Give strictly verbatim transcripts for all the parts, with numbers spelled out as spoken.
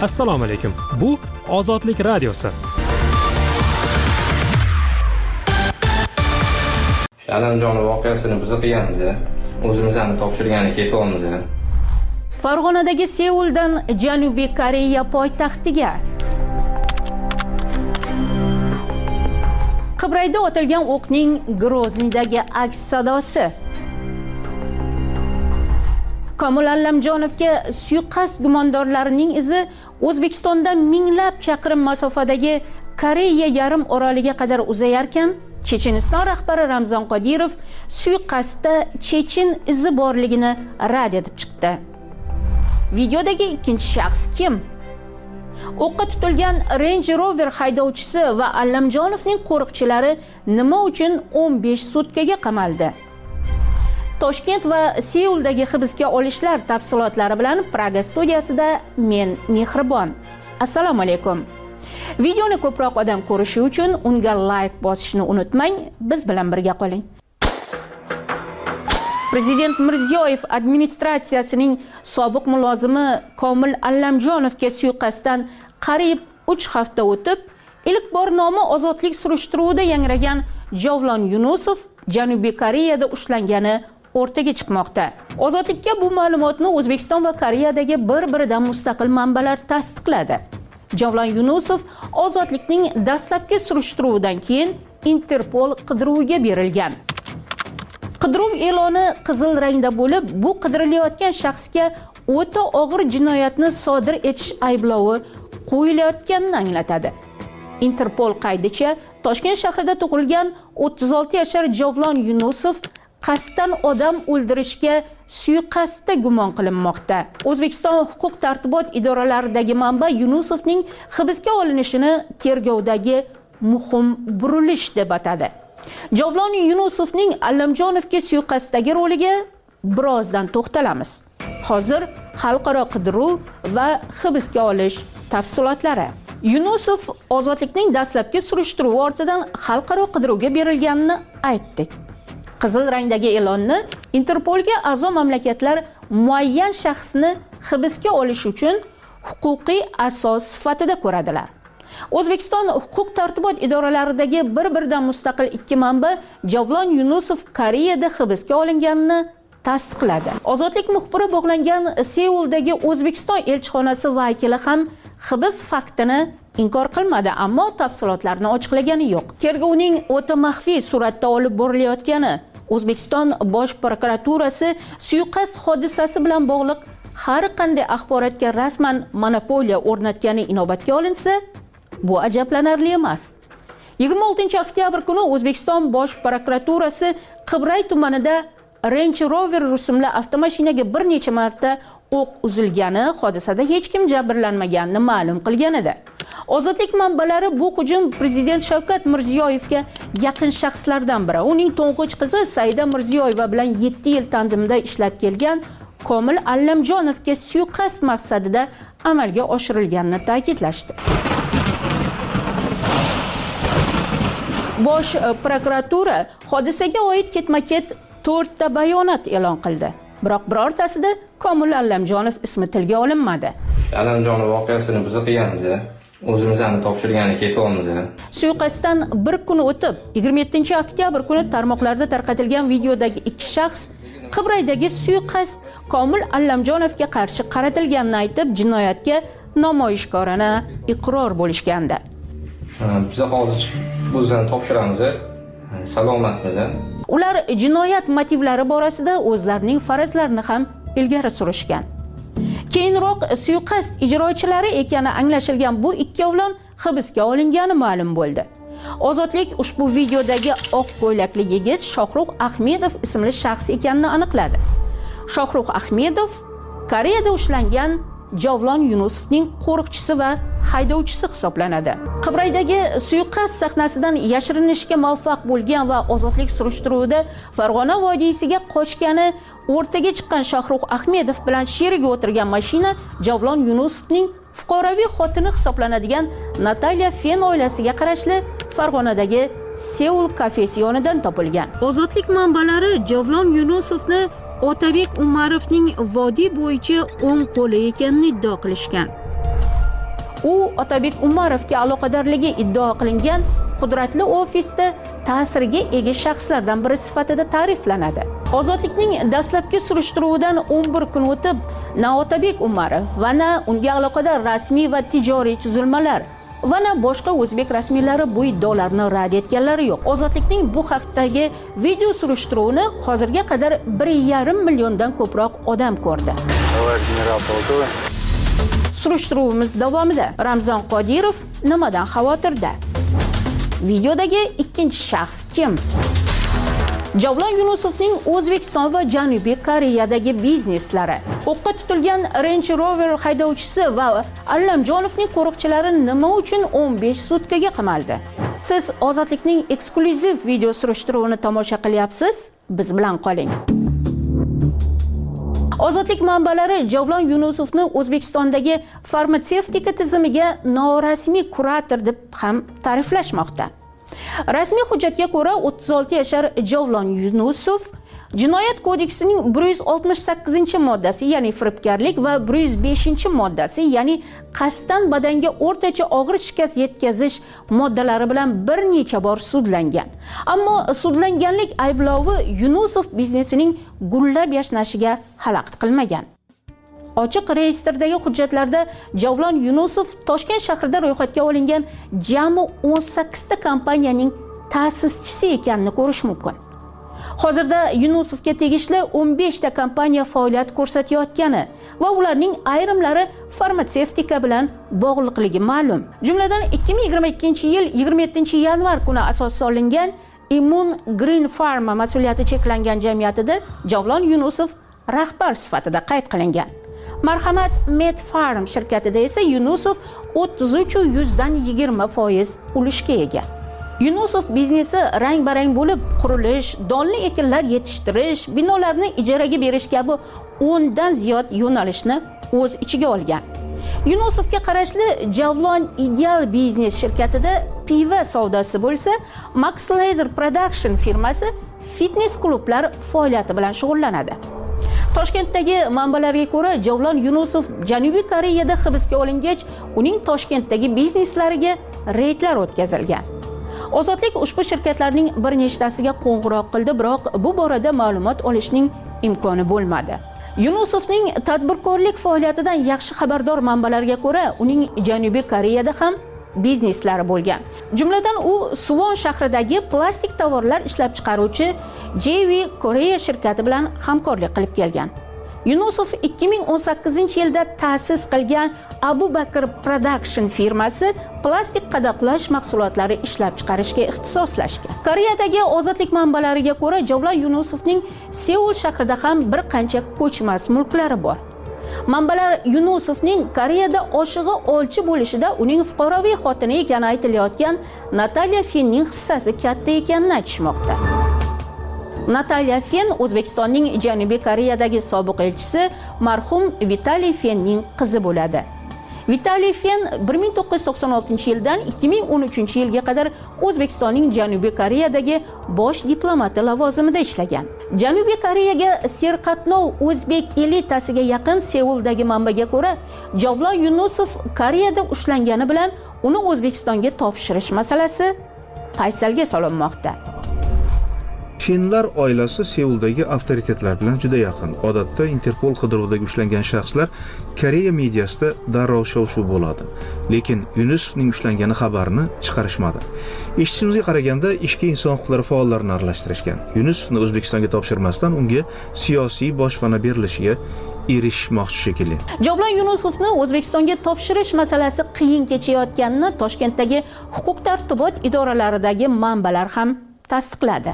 Assalomu alaykum. Bu Ozodlik radiosi. Alamjon voqeasini biz qilganmiz. O'zimizni topshirgani ketyapmiz. Farg'onadagi Seuldan Janubiy Koreya poytaxtiga. Qibrayda otilgan o'qning Groznidagi aks sadosi. Komil Allamjonovga suiqasd gumondorlarining izi O'zbekistonda minglab chaqirim masofadagi Koreya yarim oroliga qadar uzayarkan, Checheniston rahbari Ramzan Qodirov suiqasdda chechen izi borligini rad etib chiqdi. Videodagi ikkinchi shaxs kim? O'qqa tutilgan Range Rover haydovchisi va Allamjonovning qo'riqchilari nima uchun o'n besh sutkaga qamaldi? Toshkent va Seuldagi hibsga olishlar tafsilotlari bilan Praga studiyasida men Mehribon. Assalomu alaykum. Videoni ko'proq odam ko'rishi uchun unga like bosishni unutmang. Biz bilan birga qoling. Prezident Mirziyoyev administratsiyasining sobiq mulozimi Komil Allamjonovga suiqasddan qariyb uch hafta o'tib, ilk bor nomi ozodlik surishtiruvida yangragan Javlon Yunusov Janubiy Koreyada ushlangani o'rtaga chiqmoqda. Ozodlikka bu ma'lumotni O'zbekiston va Koreyadagi bir-biridan mustaqil manbalar tasdiqladi. Javlon Yunusov ozodlikning dastlabki surishtiruvidan keyin Interpol qidiruviga berilgan. Qidiruv e'loni qizil rangda bo'lib, bu qidirilayotgan shaxsga o'ta og'ir jinoyatni sodir etish ayblovi qo'yilayotganini anglatadi. Interpol qaydicha Toshkent shahrida tug'ilgan o'ttiz olti yashar Javlon Yunusov qasddan odam o'ldirishga suiqasdda gumon qilinmoqda. O'zbekiston huquq tartibot idoralaridagi manba Yunusovning hibsga olinishini tergovdagi muhim burilish deb atadi. Javlon Yunusovning Allamjonovga suiqasddagi roliga birozdan to'xtalamiz. Hozir xalqaro qidiruv va hibsga olish tafsilotlari. Yunusov ozodlikning dastlabki surishtiruvi ortidan xalqaro qidiruvga berilganini aytdik. Qizil rangdagi e'lonni Interpolga a'zo mamlakatlar muayyan shaxsni hibsga olish uchun huquqiy asos sifatida ko'radilar. O'zbekiston huquq tartibot idoralaridagi bir-biridan mustaqil ikki manba Javlon Yunusov Koreyada hibsga olinganini tasdiqladi. Ozodlik muxbiri bog'langan Seuldagi O'zbekiston elchixonasi vakili ham hibs faktini inkor qilmadi, ammo tafsilotlarni ochiqlagani yo'q. Tergovning o'ta maxfiy suratda olib borilayotgani, O'zbekiston Bosh prokuraturasi suiqasd hodisasi bilan bog'liq har qanday axborotga rasman monopoliya o'rnatgani inobatga olinsa, bu ajablanarli emas. yigirma oltinchi oktyabr kuni O'zbekiston Bosh prokuraturasi Qibray tumanida Range Rover rusumli avtomashinaga bir necha marta o'q uzilgani, hodisada hech kim jabrlanmaganini ma'lum qilgan edi. Ozodlik manbalari bu hujum Prezident Shavkat Mirziyoyevga yaqin shaxslardan biri, uning to'ng'ich qizi Saida Mirziyoyeva bilan yetti yil tandemda ishlab kelgan Komil Allamjonovga suiqasd maqsadida amalga oshirilganini ta'kidlashdi. Bosh prokuratura hodisaga oid ketma-ket to'rtta bayonot e'lon qildi. Biroq birortasida Komil Allamjonov ismi tilga olinmadi. Allamjonov voqeasini biz qilganmiz. O'zimizni topshirgani ketyapmiz. Suiqasddan bir kun o'tib, yigirma yettinchi oktyabr kuni tarmoqlarda tarqatilgan videodagi ikki shaxs Qibraydagi suiqasd Komil Allamjonovga qarshi qaratilganini aytib, jinoyatga namoyishkorona iqror bo'lishgandi. Biz hozir o'zimizni topshiramiz. Salomatmiz. Ular jinoyat motivlari borasida o'zlarining farazlarini ham ilgari surishgan. Keyinroq suiqasd ijrochilari ekani anglashilgan bu ikkovlon hibsga olingani ma'lum bo'ldi. Ozodlik ushbu videodagi oq ko'ylakli yigit Shohrux Ahmedov ismli shaxs ekanini aniqladi. Shohrux Ahmedov Koreyada ushlangan Javlon Yunusovning qo'riqchisi va haydovchisi hisoblanadi. Qibraydagi suiqasd sahnasidan yashirinishga muvaffaq bo'lgan va ozodlik surishtiruvida Farg'ona vodiysiga qochgani o'rtaga chiqqan Shohrux Ahmedov bilan sherigi o'tirgan mashina Javlon Yunusovning fuqaroviy xotini hisoblanadigan Natalya Fen oilasiga qarashli Farg'onadagi Seul kafesi yonidan topilgan. Ozodlik manbalari Javlon Yunusovni Otabek Umarovning vodiy bo'yicha o'ng qo'li ekanini iddio qilishgan. U Otabek Umarovga aloqadorligi iddao qilingan qudratli ofisda ta'siriga ega shaxslardan biri sifatida ta'riflanadi. Ozodlikning dastlabki surishtiruvidan o'n bir kun o'tib, na Otabek Umarov va na unga aloqador rasmiy va tijoriy tuzilmalar va na boshqa o'zbek rasmiylari bu iddaolarni rad etganlari yo'q. Ozodlikning bu haqdagi video surishtiruvini hozirga qadar bir yarim milliondan ko'proq odam ko'rdi. Surishtiruvimiz davomida Ramzon Qodirov nimadan xavotirda? Videodagi ikkinchi shaxs kim? Javlon Yunusovning O'zbekiston va Janubiy Koreyadagi bizneslari. O'qqa tutilgan Range Rover haydovchisi va Allamjonovning qo'riqchilari nima uchun o'n besh sutkaga qamaldi? Siz Ozodlikning eksklyuziv video surishtiruvini tomosha qilyapsiz? Biz bilan qoling. Ozodlik manbalari Javlon Yunusovni O'zbekistondagi farmatsevtika tizimiga norasmiy kurator deb ham ta'riflashmoqda. Rasmiy hujjatga ko'ra o'ttiz olti yashar Javlon Yunusov Jinoyat kodeksining bir yuz oltmish sakkizinchi moddasi, ya'ni firibgarlik va bir yuz beshinchi moddasi, ya'ni qasddan badanga o'rtacha og'ir shikast yetkazish moddalari bilan bir necha bor sudlangan. Ammo sudlanganlik ayblovi Yunusov biznesining gullab yashnashiga xalaqit qilmagan. Ochiq reyestrdagi hujjatlarda Javlon Yunusov Toshkent shahrida ro'yxatga olingan jami o'n sakkizta kompaniyaning ta'sischisi ekanini ko'rish mumkin. Hozirda Yunusovga tegishli o'n beshta kompaniya faoliyat ko'rsatayotgani va ularning ayrimlari farmatsevtika bilan bog'liqligi ma'lum. Jumladan ikki ming yigirma ikkinchi yil yigirma yettinchi yanvar kuni asos solingan Immun Green Pharma mas'uliyati cheklangan jamiyatida Javlon Yunusov rahbar sifatida qayd qilingan. Marhamat Medfarm shirkatida esa Yunusov o'ttiz uch yuzdan yigirma foiz ulushga ega. Yunusov biznesi rang-barang bo'lib, qurilish, donli ekinlar yetishtirish, binolarni ijaraga berish kabi o'ndan ziyod yo'nalishni o'z ichiga olgan. Yunusovga qarashli Javlon Ideal Biznes shirkatida piva savdosi bo'lsa, Max Laser Production firmasi fitness klublar faoliyati bilan shug'ullanadi. Toshkentdagi manbalarga ko'ra, Javlon Yunusov Janubiy Koreyada hibsga olingach, uning Toshkentdagi bizneslariga reydlar o'tkazilgan. Ozodlik ushbu shirkatlarning bir nechtasiga qo'ng'iroq qildi, biroq bu borada ma'lumot olishning imkoni bo'lmadi. Yunusovning tadbirkorlik faoliyatidan yaxshi xabardor manbalarga ko'ra, uning Janubiy Koreyada ham bizneslari bo'lgan. Jumladan u Suwon shahridagi plastik tovarlar ishlab chiqaruvchi J V Korea shirkati bilan hamkorlik qilib kelgan. Yunusov ikki ming o'n sakkizinchi yilda ta'sis qilgan Abu Bakr Production firmasi plastik qadoqlash mahsulotlari ishlab chiqarishga ixtisoslashgan. Koreyadagi Ozodlik manbalariga ko'ra, Javlon Yunusovning Seul shahrida ham bir qancha ko'chmas mulklari bor. Manbalar Yunusovning Koreyada oshig'i olchi bo'lishida uning fuqaroviy xotini ekani aytilayotgan Natalya Fenning hissasi katta ekanini aytishmoqda. Natalya Fen O'zbekistonning Janubiy Koreyadagi sobiq elchisi marhum Vitaliy Fenning qizi bo'ladi. Vitaliy Fen bir ming to'qqiz yuz to'qson oltinchi yildan ikki ming o'n uchinchi yilga qadar O'zbekistonning Janubiy Koreyadagi bosh diplomati lavozimida ishlagan. Janubiy Koreyaga serqatnov o'zbek elitasiga yaqin Seuldagi manbaga ko'ra, Javlon Yunusov Koreyada ushlangani bilan uni O'zbekistonga topshirish masalasi paysalga solinmoqda. Finlar oilasi Seuldagi avtoritetlar bilan juda yaqin. Odatda Interpol qidiruvida ushlangan shaxslar Koreya mediasida darrov shov-shuv bo'ladi. Lekin Yunusovning ushlangani xabarini chiqarishmadi. Eshitishimizga qaraganda ishga inson huquqlari faollarini aralashtirishgan. Yunusovni O'zbekistonga topshirmasdan unga siyosiy boshpana berilishiga erishmoqchi shekilli. Javlon Yunusovni O'zbekistonga topshirish masalasi qiyin kechayotganini Toshkentdagi huquq tartibot idoralaridagi manbalar ham tasdiqladi.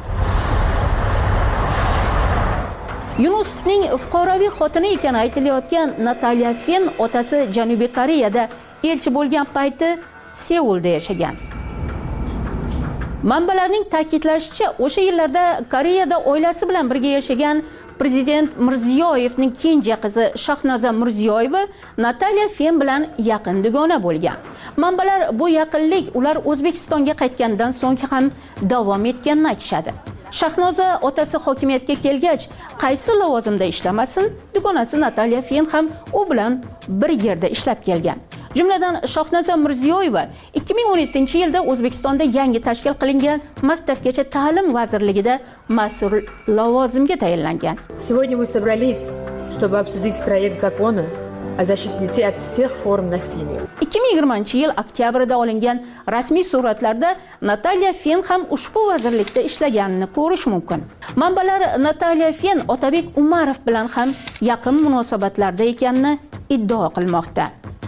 Yunusovning fuqaroviy xotini ekani aytilayotgan Natalya Fen otasi Janubiy Koreyada elchi bo'lgan payti Seulda yashagan. Manbalarning ta'kidlashicha, o'sha yillarda Koreyada oilasi bilan birga yashagan Prezident Mirziyoyevning kenja qizi Shahnoza Mirziyoyeva Natalya Fen bilan yaqin dugona bo'lgan. Manbalar bu yaqinlik ular O'zbekistonga qaytgandan so'ng ham davom etganini aytishadi. Shahnoza otasi hokimiyatga kelgach, qaysi lavozimda ishlamasin, dugonasi Natalya Fen ham u bilan bir yerda ishlab kelgan. Jumladan Shohnaza Mirziyoyeva ikki ming o'n yettinchi yilda O'zbekistonda yangi tashkil qilingan Maktabgacha ta'lim vazirligida mas'ul lavozimga tayinlangan. Сегодня мы собрались, чтобы обсудить проект закона о защите детей от всех форм насилия. ikki ming yigirmanchi yil oktyabrida olingan rasmiy suratlarda Natalya Fen ham ushbu vazirlikda ishlaganini ko'rish mumkin. Manbalar Natalya Fen Otabek Umarov bilan ham yaqin munosabatlarda ekanini iddao qilmoqda.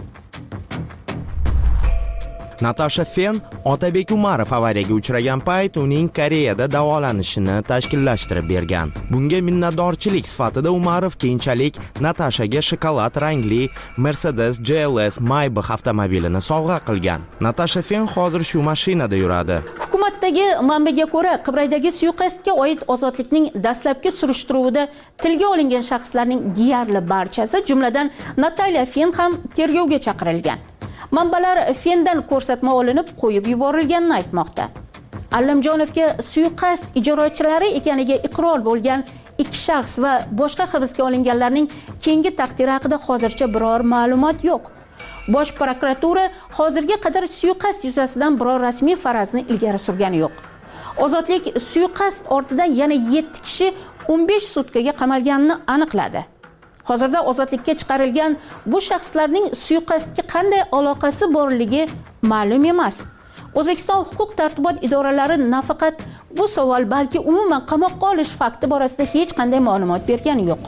Natasha Fen Otabek Umarov avariyaga uchragan payt uning Koreyada davolanishini tashkillashtirib bergan. Bunga minnatdorchilik sifatida Umarov keyinchalik Natashaga shokolad rangli Mercedes G L S Maybach avtomobilini sovg'a qilgan. Natasha Fen hozir shu mashinada yuradi. Hukumatdagi manbaga ko'ra, Qibraydagi suiqasdga oid ozodlikning dastlabki surishtiruvida tilga olingan shaxslarning deyarli barchasi, jumladan Natalya Fen ham tergovga chaqirilgan. Manbalar Fendan ko'rsatma olinib qo'yib yuborilganini aytmoqda. Allamjonovga suiqasd ijrochilari ekaniga iqror bo'lgan ikki shaxs va boshqa hibsga olinganlarning keyingi taqdiri haqida hozircha biror ma'lumot yo'q. Bosh prokuratura hozirga qadar suiqasd yuzasidan biror rasmiy farazni ilgari surgani yo'q. Ozodlik suiqasd ortidan yana yetti kishi o'n besh sutkaga qamalganini aniqladi. Hozirda ozodlikka chiqarilgan bu shaxslarning suiqasdga qanday aloqasi borligi ma'lum emas. O'zbekiston huquq tartibot idoralari nafaqat bu savol, balki umuman qamoqqa olish fakti borasida hech qanday ma'lumot bergani yo'q.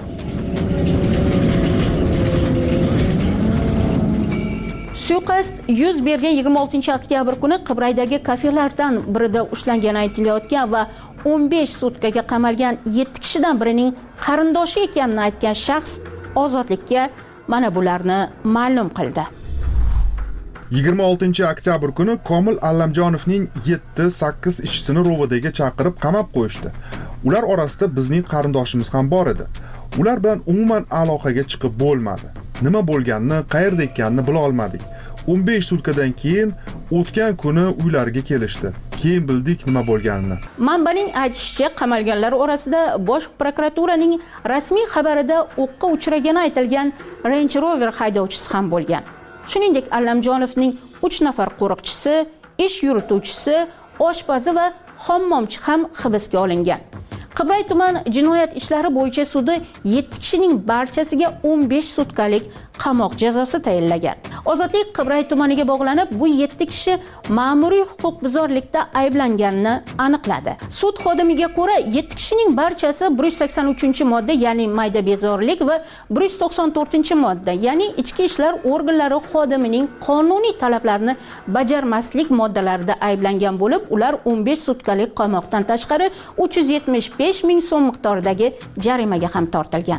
Suiqasd yuz bergan yigirma oltinchi oktyabr kuni Qibraydagi kafelardan birida ushlangani aytilayotgan va o'n besh sutkaga qamalgan yetti kishidan birining qarindoshi ekanini aytgan shaxs ozodlikka mana bularni ma'lum qildi. yigirma oltinchi oktyabr kuni Komil Allamjonovning yetti sakkiz ishisini ro'vidaga chaqirib qamab qo'yishdi. Ular orasida bizning qarindoshimiz ham bor edi. Ular bilan umuman aloqaga chiqib bo'lmadi. Nima bo'lganini, qayerda ekanini bila olmadik. o'n besh sutkadan keyin o'tgan kuni uylariga kelishdi. Keyin bildik nima bo'lganini. Manbaning aytishicha, qamalganlar orasida Bosh prokuraturaning rasmiy xabarida o'qqa uchragani aytilgan Range Rover haydovchisi ham bo'lgan. Shuningdek, Allamjonovning uch nafar qo'riqchisi, ish yurituvchisi, oshpazi va hammomchi ham hibsga olingan. Qibray tuman jinoyat ishlari bo'yicha sudi yetti kishining barchasiga o'n besh sutkalik qamoq jazosi tayinlagan. Ozodlik Qibray tumaniga bog'lanib, bu yetti kishi ma'muriy huquqbuzarlikda ayblanganini aniqladi. Sud xodimiga ko'ra, yetti kishining barchasi bir yuz sakson uchinchi modda, ya'ni mayda bezorilik va bir yuz to'qson to'rtinchi modda, ya'ni ichki ishlar organlari xodimining qonuniy talablarini bajarmaslik moddalarida ayblangan bo'lib, ular o'n besh sutkalik qamoqdan tashqari uch yuz yetmish besh ming so'm miqdoridagi jarimaga ham tortilgan.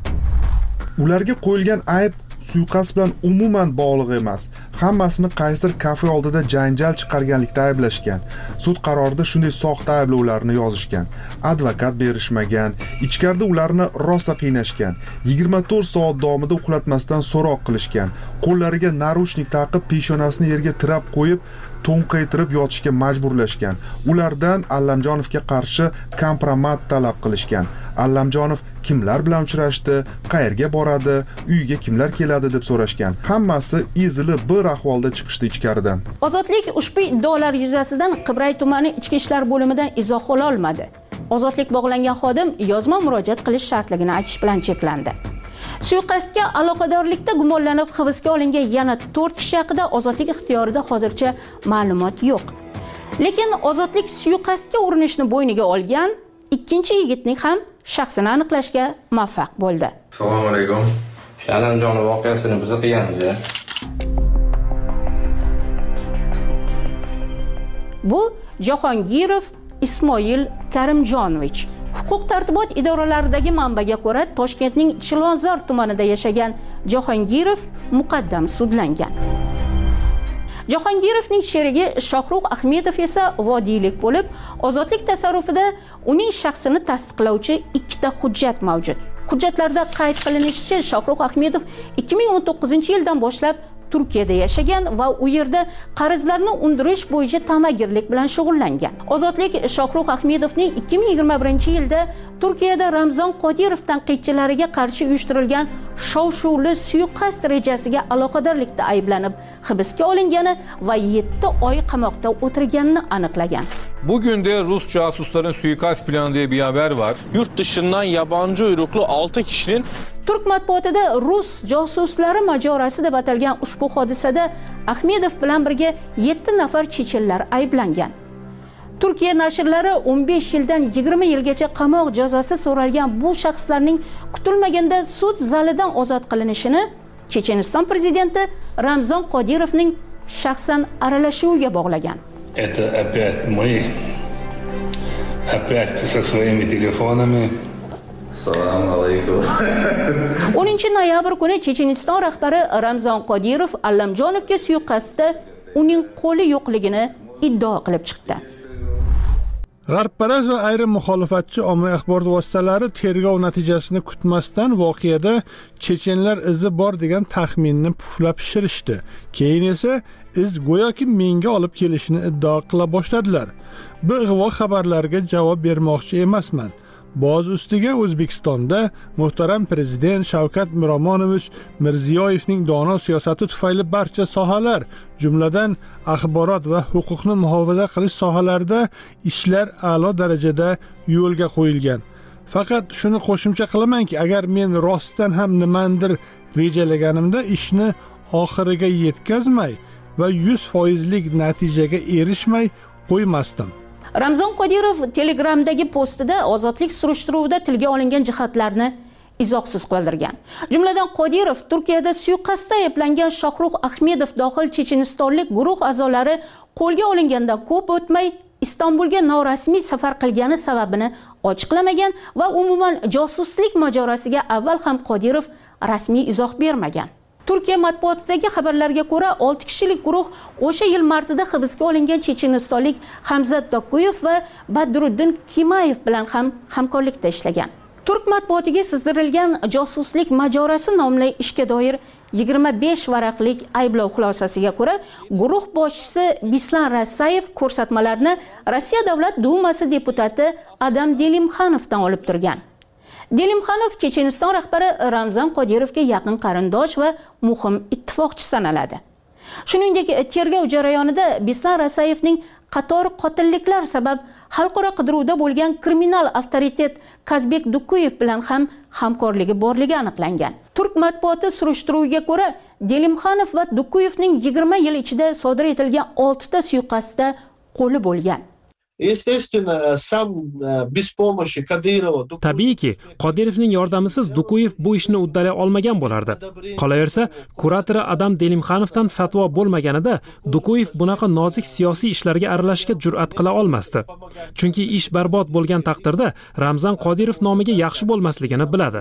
Ularga qo'yilgan ayb suiqasd bilan umuman bog'liq emas. Hammasini qaysidir kafe oldida janjal chiqarganlikda ayblashgan. Sud qarorida shunday soxta ayblovlarni yozishgan. Advokat berishmagan, ichkarida ularni rosa qiynashgan. yigirma to'rt soat davomida uxlatmasdan so'roq qilishgan. Qo'llariga narushnik taqib, peshonasini yerga tirab qo'yib, to'nqaytirib yotishga majburlashgan. Ulardan Allamjonovga qarshi kompromat talab qilishgan. Allamjonov kimlar bilan uchrashdi, qayerga boradi, uyiga kimlar keladi deb so'rashgan. Hammasi ezilib bir ahvolda chiqishdi ichkaridan. Ozodlik ushbu iddaolar yuzasidan Qibray tumani ichki ishlar bo'limidan izoh ola olmadi. Ozodlik bog'langan xodim yozma murojaat qilish shartligini aytish bilan cheklandi. Suiqasdga aloqadorlikda gumonlanib hibsga olingan yana to'rt kishi haqida ozodlik ixtiyorida hozircha ma'lumot yo'q. Lekin ozodlik suiqasdga urinishni bo'yniga olgan ikkinchi yigitning ham shaxsini aniqlashga muvaffaq bo'ldi. Assalomu alaykum. Allamjonov voqeasini biz qilganmiz. Bu Jahongirov Ismoil Karimjonovich. Huquq tartibot idoralaridagi manbaga ko'ra, Toshkentning Chilonzor tumanida yashagan Jahongirov muqaddam sudlangan. Jahongirovning sherigi Shohruh Ahmedov esa vodiylik bo'lib, ozodlik tasarrufida uning shaxsini tasdiqlovchi ikkita hujjat mavjud. Hujjatlarda qayd qilinishicha, Shohruh Ahmedov ikki ming o'n to'qqizinchi yildan boshlab Turkiyada yashagan va u yerda qarzlarni undirish bo'yicha ta'magirlik bilan shug'ullangan. Ozodlik Shohrux Ahmedovning ikki ming yigirma birinchi yilda Turkiyada Ramzon Qodirov tanqidchilariga qarshi uyushtirilgan shov-shuvli suiqasd rejasiga aloqadorlikda ayblanib hibsga olingani va yetti oy qamoqda o'tirganini aniqlagan. Bugün de Rus casusların suikast planı diye bir haber var. Yurt dışından yabancı uyruklu altı kişinin Turk matbuotida Rus josuslari majorasi deb atalgan ushbu hodisada Ahmedov bilan birga yetti nafar chechenlar ayblangan. Turkiya nashrlari o'n besh yildan yigirma yilgacha qamoq jazosi so'ralgan bu shaxslarning kutilmaganda sud zalidan ozod qilinishini Checheniston prezidenti Ramzon Qodirovning shaxsan aralashuviga bog'lagan. Это опять мы, опять со своими телефонами. Assalomu alaykum. o'ninchi noyabr kuni Checheniston rahbari Ramzon Qodirov Allamjonovga suiqasdda uning qo'li yo'qligini iddao qilib chiqdi. G'arbparast va ayrim muxolifatchi ommaviy axborot vositalari tergov natijasini kutmasdan voqeada chechenlar izi bor degan taxminni puflab pishirishdi. Keyin esa iz go'yoki menga olib kelishini iddao qila boshladilar. Bu ig'vo xabarlarga javob bermoqchi emasman. Boz ustiga O'zbekistonda muhtaram prezident Shavkat Miromonovich Mirziyoyevning dono siyosati tufayli barcha sohalar, jumladan axborot va huquqni muhofaza qilish sohalarida ishlar a'lo darajada yo'lga qo'yilgan. Faqat shuni qo'shimcha qilamanki, agar men rostdan ham nimandir rejalaganimda ishni oxiriga yetkazmay va yuz foizlik natijaga erishmay qo'ymasdim. Ramzon Qodirov Telegramdagi postida ozodlik surishtiruvida tilga olingan jihatlarni izohsiz qoldirgan. Jumladan Qodirov Turkiyada suiqasdda ayblangan Shohrux Ahmedov dohil chechenistonlik guruh a'zolari qo'lga olingandan ko'p o'tmay Istanbulga norasmiy safar qilgani sababini ochiqlamagan va umuman josuslik mojorosiga avval ham Qodirov rasmiy izoh bermagan. Turkiya matbuotidagi xabarlarga ko'ra olti kishilik guruh o'sha yil martida hibsga olingan chechenistonlik Hamzat Dokuyev va Badruddin Kimayev bilan ham hamkorlikda ishlagan. Turk matbuotiga sizdirilgan josuslik majorasi nomli ishga doir yigirma besh varaqlik ayblov xulosasiga ko'ra, guruh boshchisi Bislan Rasayev ko'rsatmalarni Rossiya Davlat Dumasi deputati Adam Delimxanovdan olib turgan. Delimxanov Checheniston rahbari Ramzon Qodirovga yaqin qarindosh va muhim ittifoqchi sanaladi. Shuningdek, tergov jarayonida Bislan Rasayevning qator qotilliklar sabab xalqaro qidiruvda bo'lgan kriminal avtoritet Kazbek Dukuyev bilan ham hamkorligi borligi aniqlangan. Turk matbuoti surishtiruviga ko'ra, Delimxanov va Dukuyevning yigirma yil ichida sodir etilgan olti ta suiqasdda qo'li bo'lgan. Tabiiyki, Qodirovning yordamisiz Dukuyev bu ishni uddalay olmagan bo'lardi. Qolaversa, kuratori Adam Delimxanovdan fatvo bo'lmaganida Dukuyev bunaqa nozik siyosiy ishlarga aralashishga jur'at qila olmasdi. Chunki ish barbod bo'lgan taqdirda Ramzan Qodirov nomiga yaxshi bo'lmasligini biladi.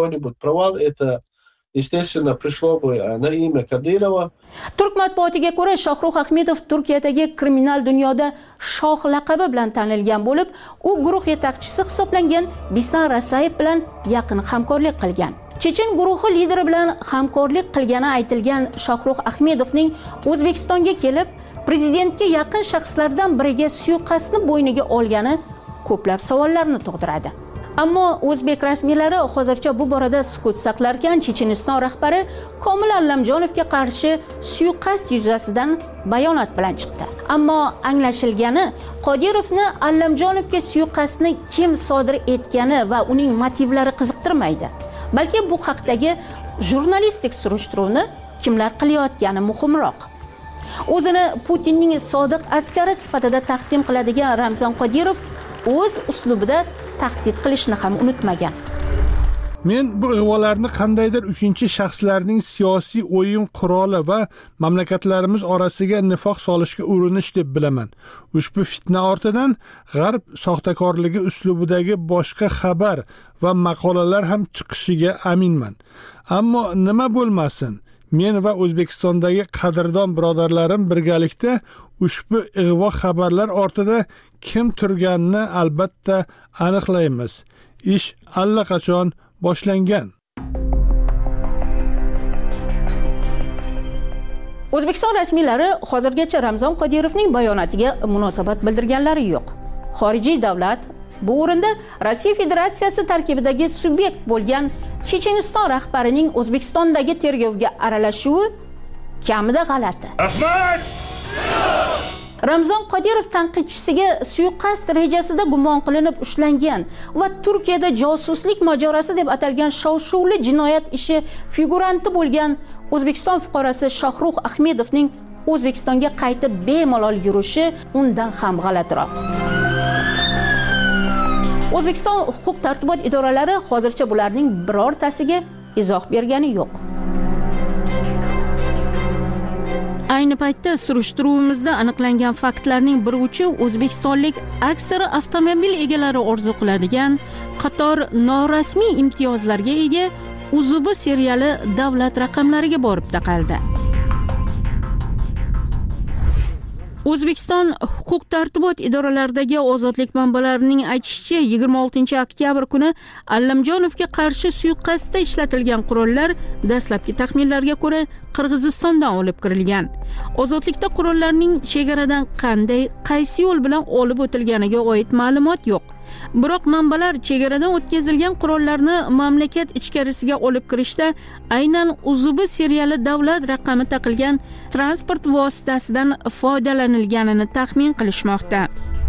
Естественно, пришло бы на имя Кадырова. Turk matbuotiga ko'ra, Shohrux Ahmedov Turkiyadagi kriminal dunyoda shoh laqabi bilan tanilgan bo'lib, u guruh yetakchisi hisoblangan Bislan Rasayev bilan yaqin hamkorlik qilgan. Chechen guruhi lideri bilan hamkorlik qilgani aytilgan Shohrux Ahmedovning O'zbekistonga kelib, prezidentga yaqin shaxslardan biriga suiqasdni bo'yniga olgani ko'plab savollarni tug'diradi. Ammo o'zbek rasmiylari hozircha bu borada sukut saqlarkan, Checheniston rahbari Komil Allamjonovga qarshi suiqasd yuzasidan bayonot bilan chiqdi. Ammo anglashilgani, Qodirovni Allamjonovga suiqasdni kim sodir etgani va uning motivlari qiziqtirmaydi. Balki bu haqdagi jurnalistik surishtiruvni kimlar qilayotgani muhimroq. O'zini Putinning sodiq askari sifatida taqdim qiladigan Ramzon Qodirov o'z uslubida tahdid qilishni ham unutmagan. Men bu ig'volarni qandaydir uchinchi shaxslarning siyosiy o'yin quroli va mamlakatlarimiz orasiga nifoq solishga urinish deb bilaman. Ushbu fitna ortidan g'arb soxtakorligi uslubidagi boshqa xabar va maqolalar ham chiqishiga aminman. Ammo nima bo'lmasin, men va O'zbekistondagi qadrdon birodarlarim birgalikda ushbu ig'vo xabarlar ortida kim turganini albatta aniqlaymiz. Ish allaqachon boshlangan. O'zbekiston rasmiylari hozirgacha Ramzon Qodirovning bayonotiga munosabat bildirganlari yo'q. Xorijiy davlat bu o'rinda Rossiya Federatsiyasi tarkibidagi subyekt bo'lgan Checheniston rahbarining O'zbekistondagi tergovga aralashuvi kamida g'alati. Rahmat! Ramzon Qodirov tanqidchisiga suiqasd rejasida gumon qilinib ushlangan va Turkiyada josuslik mojarosi deb atalgan shov-shuvli jinoyat ishi figuranti bo'lgan O'zbekiston fuqarosi Shohrux Ahmedovning O'zbekistonga qaytib bemalol yurishi undan ham g'alatiroq. O'zbekiston huquq-tartibot idoralari hozircha bularning birortasiga izoh bergani yo'q. Ayni paytda surishtiruvimizda aniqlangan faktlarning bir uchi o'zbekistonlik aksari avtomobil egalari orzu qiladigan qator norasmiy imtiyozlarga ega Uzubi seriyali davlat raqamlariga borib taqaldi. O'zbekiston huquq-tartibot idoralaridagi ozodlik manbalarining aytishicha, yigirma oltinchi oktyabr kuni Allamjonovga qarshi suiqasdda ishlatilgan qurollar dastlabki taxminlarga ko'ra Qirg'izistondan olib kirilgan. Ozodlikda qurollarning chegaradan qanday, qaysi yo'l bilan olib o'tilganiga oid ma'lumot yo'q. Biroq manbalar chegaradan o'tkazilgan qurollarni mamlakat ichkarisiga olib kirishda aynan Uzubi seriyali davlat raqami taqilgan transport vositasidan foydalanilganini taxmin qilishmoqda.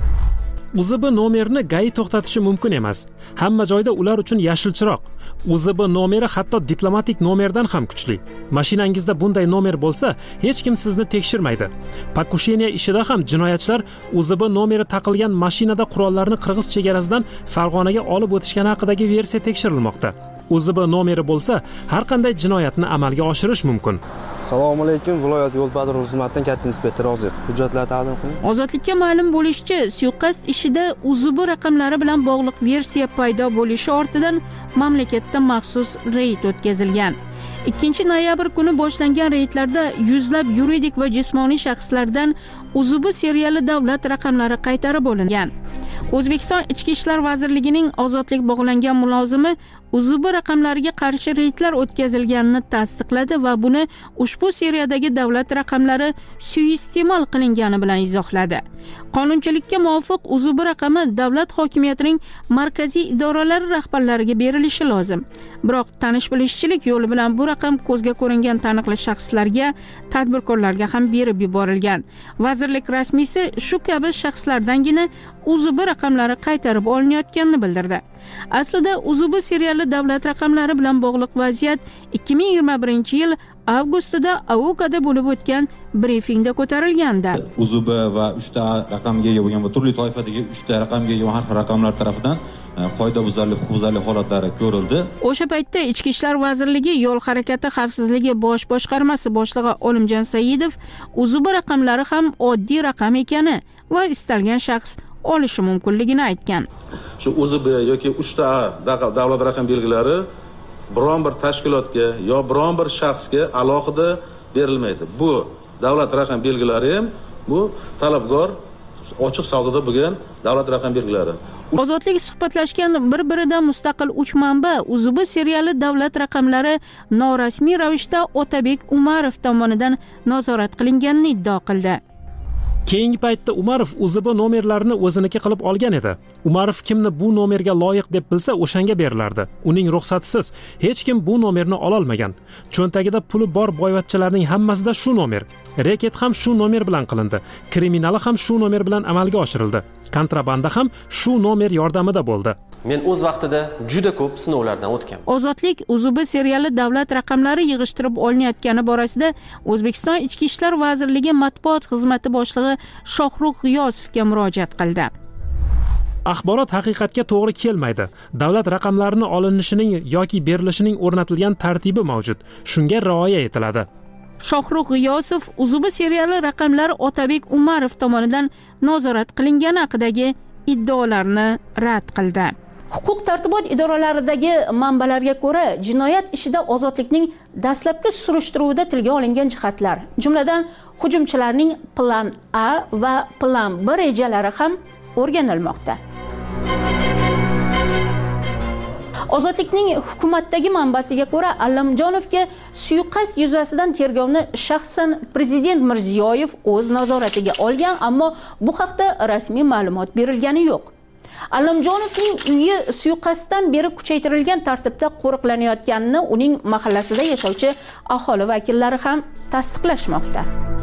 Uzubi nomerini G A I to'xtatishi mumkin emas. Hamma joyda ular uchun yashil chiroq. Uzubi nomeri hatto diplomatik nomerdan ham kuchli. Mashinangizda bunday nomer bo'lsa, hech kim sizni tekshirmaydi. Pakusheniya ishida ham jinoyatchilar Uzubi nomeri taqilgan mashinada qurollarni Qirg'iz chegarasidan Farg'onaga olib o'tishgani haqidagi versiya tekshirilmoqda. Uzubi nomeri bo'lsa, har qanday jinoyatni amalga oshirish mumkin. Assalomu alaykum, viloyat yo'l patrul xizmatining katta inspektori Oziq. Hujjatlar taqdim qiling. Ozodlikka ma'lum bo'lishicha, suiqasd ishida Uzubi raqamlari bilan bog'liq versiya paydo bo'lishi ortidan mamlakatda maxsus reyd o'tkazilgan. ikkinchi noyabr kuni boshlangan reydlarda yuzlab yuridik va jismoniy shaxslardan Uzubi seriyali davlat raqamlari qaytarib olingan. O'zbekiston Ichki ishlar vazirligining ozodlik bog'langan mulozimi Uzubi raqamlariga qarshi reydlar o'tkazilganini tasdiqladi va buni ushbu seriyadagi davlat raqamlari suiiste'mol qilingani bilan izohladi. Qonunchilikka muvofiq Uzubi raqami davlat hokimiyatining markaziy idoralari rahbarlariga berilishi lozim. Biroq tanish-bilishchilik yo'li bilan bu raqam ko'zga ko'ringan taniqli shaxslarga, tadbirkorlarga ham berib yuborilgan. Vazirlik rasmiysi shu kabi shaxslardangina Uzubi raqamlari qaytarib olinayotganini bildirdi. Aslida Uzubi seriyali davlat raqamlari bilan bog'liq vaziyat ikki ming yigirma birinchi yil avgustida Avokada bo'lib o'tgan brifingda ko'tarilgandi. Uzubi va uchta raqamga ega bo'lgan va turli toifadagi uchta raqamga ega har xil raqamlar tomonidan qoidabuzarlik, huquqbuzarlik holatlari ko'rildi. O'sha paytda Ichki ishlar vazirligi yo'l harakati xavfsizligi bosh boshqarmasi boshlig'i Olimjon Saidov Uzubi raqamlari ham oddiy raqam ekani va istalgan shaxs olishi mumkinligini aytgan. Shu Uzubi yoki uchta davlat raqam belgilari biron bir tashkilotga yo biron bir shaxsga alohida berilmaydi. Bu davlat raqam belgilari ham bu talabgor ochiq savdoda bo'lgan davlat raqam belgilari. Ozodlik suhbatlashgan bir-biridan mustaqil uch manba Uzubi seriyali davlat raqamlari norasmiy ravishda Otabek Umarov tomonidan nazorat qilinganini iddao qildi. Keyingi paytda Umarov Uzubi nomerlarini o'ziniki qilib olgan edi. Umarov kimni bu nomerga loyiq deb bilsa, o'shanga berilardi. Uning ruxsatisiz hech kim bu nomerni ola olmagan. Cho'ntagida puli bor boyvachchalarning hammasida shu nomer. Reket ham shu nomer bilan qilindi. Kriminali ham shu nomer bilan amalga oshirildi. Kontrabanda ham shu nomer yordamida bo'ldi. Men o'z vaqtida juda ko'p sinovlardan o'tganman. Ozodlik Uzubi seriyali davlat raqamlari yig'ishtirib olinayotgani borasida O'zbekiston Ichki ishlar vazirligi matbuot xizmati boshlig'i Shohrux G'iyosovga murojaat qildi. Axborot haqiqatga to'g'ri kelmaydi. Davlat raqamlarini olinishining yoki berilishining o'rnatilgan tartibi mavjud. Shunga rioya etiladi. Shohrux G'iyosov Uzubi seriyali raqamlar Otabek Umarov tomonidan nazorat qilingani haqidagi iddaolarni rad qildi. Huquq-tartibot idoralaridagi manbalarga ko'ra, jinoyat ishida ozodlikning dastlabki surishtiruvida tilga olingan jihatlar, jumladan hujumchilarning plan A va plan B rejalari ham o'rganilmoqda. Ozodlikning hukumatdagi manbasiga ko'ra, Allamjonovga suiqasd yuzasidan tergovni shaxsan prezident Mirziyoyev o'z nazoratiga olgan, ammo bu haqda rasmiy ma'lumot berilgani yo'q. Allamjonovning uyi suiqasddan beri kuchaytirilgan tartibda qo'riqlanayotganini uning mahallasida yashovchi aholi vakillari ham tasdiqlashmoqda.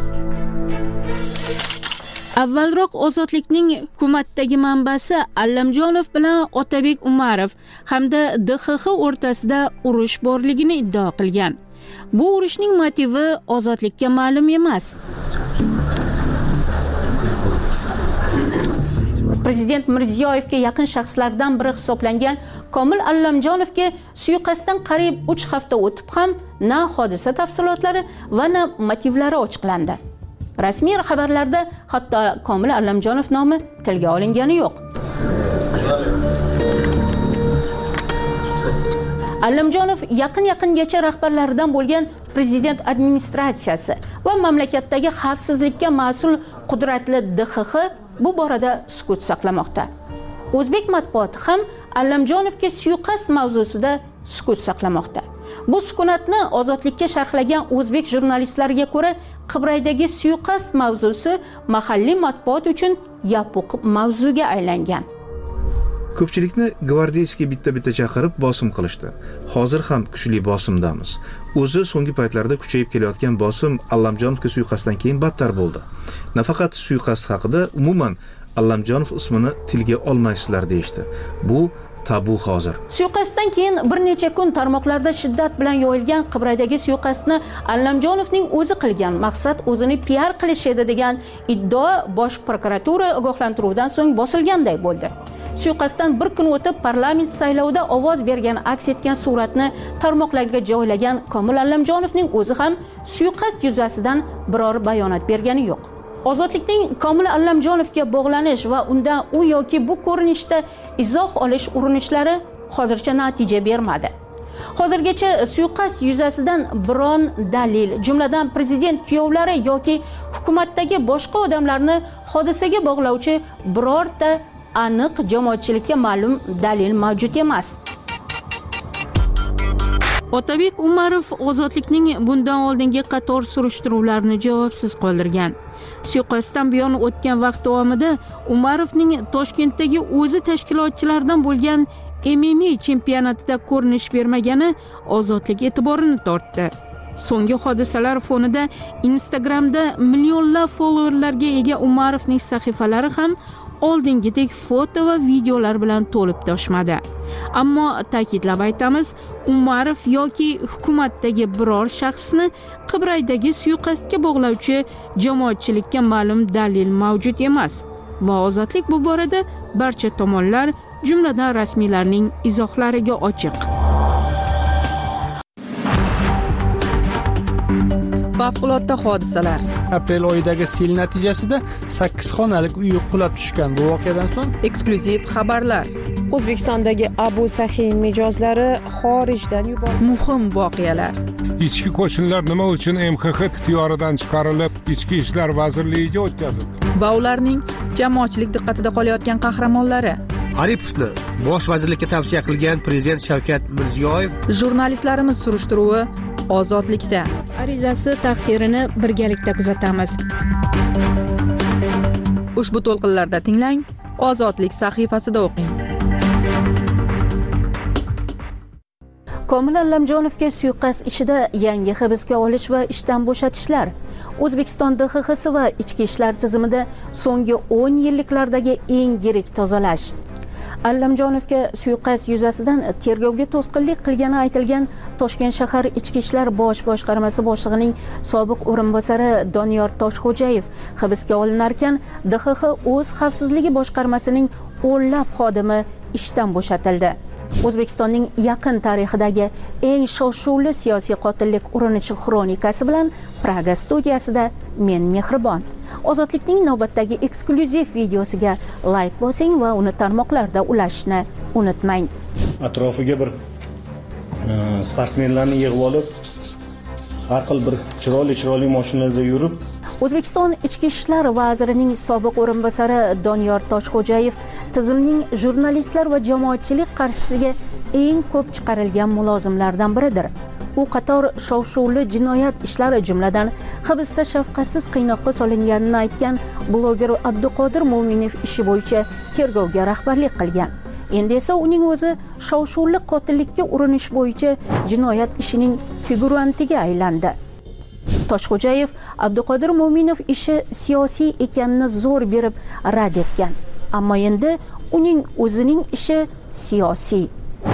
Avvalroq Ozodlikning hukumatdagi manbasi Allamjonov bilan Otabek Umarov hamda D X X o'rtasida urush borligini iddao qilgan. Bu urushning motivi Ozodlikka ma'lum emas. Prezident Mirziyoyevga yaqin shaxslardan biri hisoblangan Komil Allamjonovga suiqasddan qariyb uch hafta o'tib ham na hodisa tafsilotlari va na motivlari ochiqlandi. Rasmiy xabarlarda hatto Komil Allamjonov nomi tilga olingani yo'q. Allamjonov yaqin-yaqingacha rahbarlaridan bo'lgan prezident administratsiyasi va mamlakatdagi xavfsizlikka mas'ul qudratli D X X bu borada sukut saqlamoqda. O'zbek matbuoti ham Allamjonovga suiqasd mavzusida sukut saqlamoqda. Bu sukunatni Ozodlikka sharhlagan o'zbek jurnalistlariga ko'ra, Qibraydagi suiqasd mavzusi mahalliy matbuot uchun yopiq mavzuga aylangan. Ko'pchilikni gvardeyskiy bitta-bitta chaqirib bosim qilishdi. Hozir ham kuchli bosimdamiz. O'zi so'nggi paytlarda kuchayib kelayotgan bosim Allamjonovga suiqasddan keyin battar bo'ldi. Nafaqat suiqasd haqida, umuman Allamjonov ismini tilga olmaysizlar deyishdi. Bu tabu hozir. Suiqasddan keyin bir necha kun tarmoqlarda shiddat bilan yoyilgan Qibraydagi suiqasdni Allamjonovning o'zi qilgan, maqsad o'zini P R qilish edi degan iddao bosh prokuratura ogohlantiruvdan so'ng bosilganday bo'ldi. Suiqasddan bir kun o'tib parlament saylovida ovoz bergan aks etgan suratni tarmoqlarga joylagan Komil Allamjonovning o'zi ham suiqasd yuzasidan biror bayonot bergani yo'q. Ozodlikning Komil Allamjonovga bog'lanish va undan u yoki bu ko'rinishda izoh olish urinishlari hozircha natija bermadi. Hozirgacha suiqasd yuzasidan biron dalil, jumladan prezident kuyovlari yoki hukumatdagi boshqa odamlarni hodisaga bog'lovchi birorta aniq jamoatchilikka ma'lum dalil mavjud emas. Otabek Umarov Ozodlikning bundan oldingi qator surishtiruvlarni javobsiz qoldirgan. Suiqasddan buyon o'tgan vaqt davomida Umarovning Toshkentdagi o'zi tashkilotchilardan bo'lgan M M A chempionatida ko'rinish bermagani Ozodlik e'tiborini tortdi. So'nggi hodisalar fonida Instagramda millionlab followerlarga ega Umarovning sahifalari ham oldingidek foto va videolar bilan to'lib toshmadi. Ammo ta'kidlab aytamiz, Umarov yoki hukumatdagi biror shaxsni Qibraydagi suiqasdga bog'lovchi jamoatchilikka ma'lum dalil mavjud emas va Ozodlik bu borada barcha tomonlar, jumladan rasmiylarning izohlariga ochiq. Favqulodda hodisalar. Aprel oyidagi sel natijasida sakkiz xonalik uy qulab tushgan. Bu voqeadan so'ng eksklyuziv xabarlar. O'zbekistondagi Abu Sahin mijozlari xorijdan yuborildi. Muhim voqealar. Ichki qo'shinlar nima uchun M X X ixtiyoridan chiqarilib, Ichki ishlar vazirligiga o'tkazildi? Va ularning jamoatchilik diqqatida qolayotgan qahramonlari. Aripovni bosh vazirlikka tavsiya qilgan prezident Shavkat Mirziyoyev. Jurnalistlarimiz surishtiruvi Ozodlikda. Arizasi taqdirini birgalikda kuzatamiz. Ushbu to'lqinlarda tinglang, Ozodlik sahifasida o'qing. Komil Allamjonovga suiqasd ishida yangi hibsga olish va ishdan bo'shatishlar. O'zbekiston D X X va ichki ishlar tizimida so'nggi o'n yilliklardagi eng yirik tozalash. Allamjonovga suiqasd yuzasidan tergovga to'sqinlik qilgani aytilgan Toshkent shahar ichki ishlar bosh boshqarmasi boshlig'ining sobiq o'rinbosari Doniyor Toshxo'jayev hibsga olinarkan, D X X o'z xavfsizligi boshqarmasining o'nlab xodimi ishdan bo'shatildi. O'zbekistonning yaqin tarixidagi eng shov-shuvli siyosiy qotillik urinishi xronikasi bilan Praga studiyasida men Mehribon. Ozodlikning navbatdagi eksklyuziv videosiga like bosing va uni tarmoqlarda ulashishni unutmang. Atrofiga bir sportsmenlarni yig'ib olib, har xil bir chiroyli-chiroyli mashinalarda yurib, O'zbekiston Ichki ishlar vazirining sobiq o'rinbosari Doniyor Toshxo'jayev tizimning jurnalistlar va jamoatchilik qarshisiga eng ko'p chiqarilgan mulozimlardan biridir. U qator shov-shuvli jinoyat ishlari, jumladan hibsda shafqatsiz qiynoqqa solinganini aytgan bloger Abduqodir Mo'minov ishi bo'yicha tergovga rahbarlik qilgan. Endi esa uning o'zi shov-shuvli qotillikka urinish bo'yicha jinoyat ishining figurantiga aylandi. Toshxo'jayev Abduqodir Mo'minov ishi siyosiy ekanini zo'r berib rad etgan. Ammo endi uning o'zining ishi siyosiy.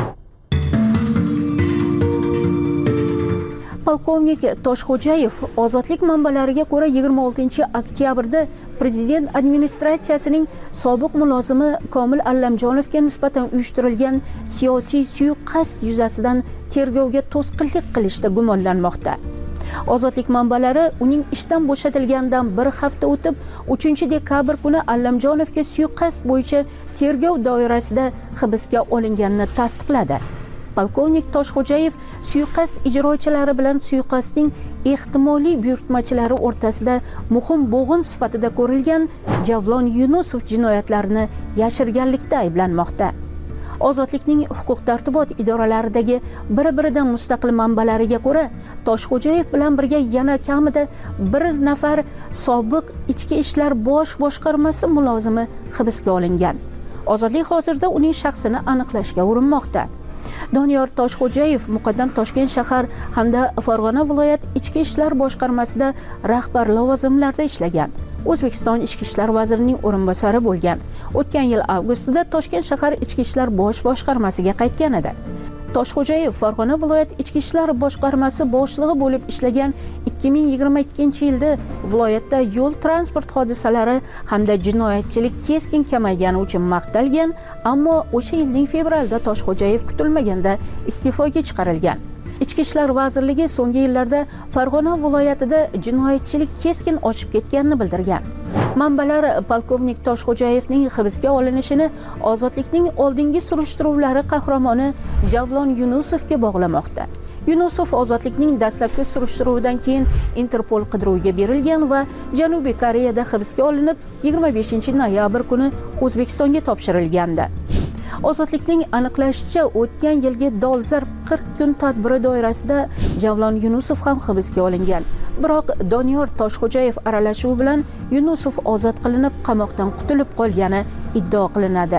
Polkovnik Toshxo'jayev ozodlik manbalariga ko'ra yigirma oltinchi oktyabrda prezident administratsiyasining sobiq mulozimi Komil Allamjonovga nisbatan uyushtirilgan siyosiy suiqasd yuzasidan tergovga to'sqinlik qilishda gumonlanmoqda. Ozodlik manbalari uning ishdan bo'shatilganidan bir hafta o'tib, uchinchi dekabr kuni Allamjonovga suiqasd bo'yicha tergov doirasida hibsga olinganini tasdiqladi. Polkovnik Toshxo'jayev suiqasd ijrochilari bilan suiqasdning ehtimoliy buyurtmachilari o'rtasida muhim bo'g'in sifatida ko'rilgan Javlon Yunusov jinoyatlarini yashirganlikda ayblanmoqda. Ozodlikning huquq-tartibot idoralaridagi bir-biridan mustaqil manbalariga ko'ra, Toshxo'jayev bilan birga yana kamida bir nafar sobiq ichki ishlar bosh boshqarmasi mulozimi hibsga olingan. Ozodlik hozirda uning shaxsini aniqlashga urinmoqda. Doniyor Toshxo'jayev muqaddam Toshkent shahar hamda Farg'ona viloyat ichki ishlar boshqarmasida rahbar lavozimlarda ishlagan. O'zbekiston ichki ishlar vazirining o'rinbosari bo'lgan. O'tgan yil avgustida Toshkent shahar ichki ishlar bosh boshqarmasiga qaytgan edi. Toshxo'jayev Farg'ona viloyat ichki ishlar boshqarmasi boshlig'i bo'lib ishlagan. ikki ming yigirma ikkinchi yilda viloyatda yo'l transport hodisalari hamda jinoyatchilik keskin kamaygani uchun maqtalgan, ammo o'sha yilning fevralida Toshxo'jayev kutilmaganda iste'foga chiqarilgan. Ichki ishlar vazirligi so'nggi yillarda Farg'ona viloyatida jinoyatchilik keskin oshib ketganini bildirgan. Manbalar polkovnik Toshxo'jayevning hibsga olinishini ozodlikning oldingi surishtiruvlari qahramoni Javlon Yunusovga bog'lamoqda. Yunusov ozodlikning dastlabki surishtiruvidan keyin Interpol qidiruviga berilgan va Janubiy Koreyada hibsga olinib, yigirma beshinchi noyabr kuni O'zbekistonga topshirilgandi. Ozodlikning aniqlashicha, o'tgan yilgi dolzarb qirq kun tadbiri doirasida Javlon Yunusov ham hibsga olingan. Biroq Doniyor Toshxo'jayev aralashuvi bilan Yunusov ozod qilinib, qamoqdan qutulib qolgani iddao qilinadi.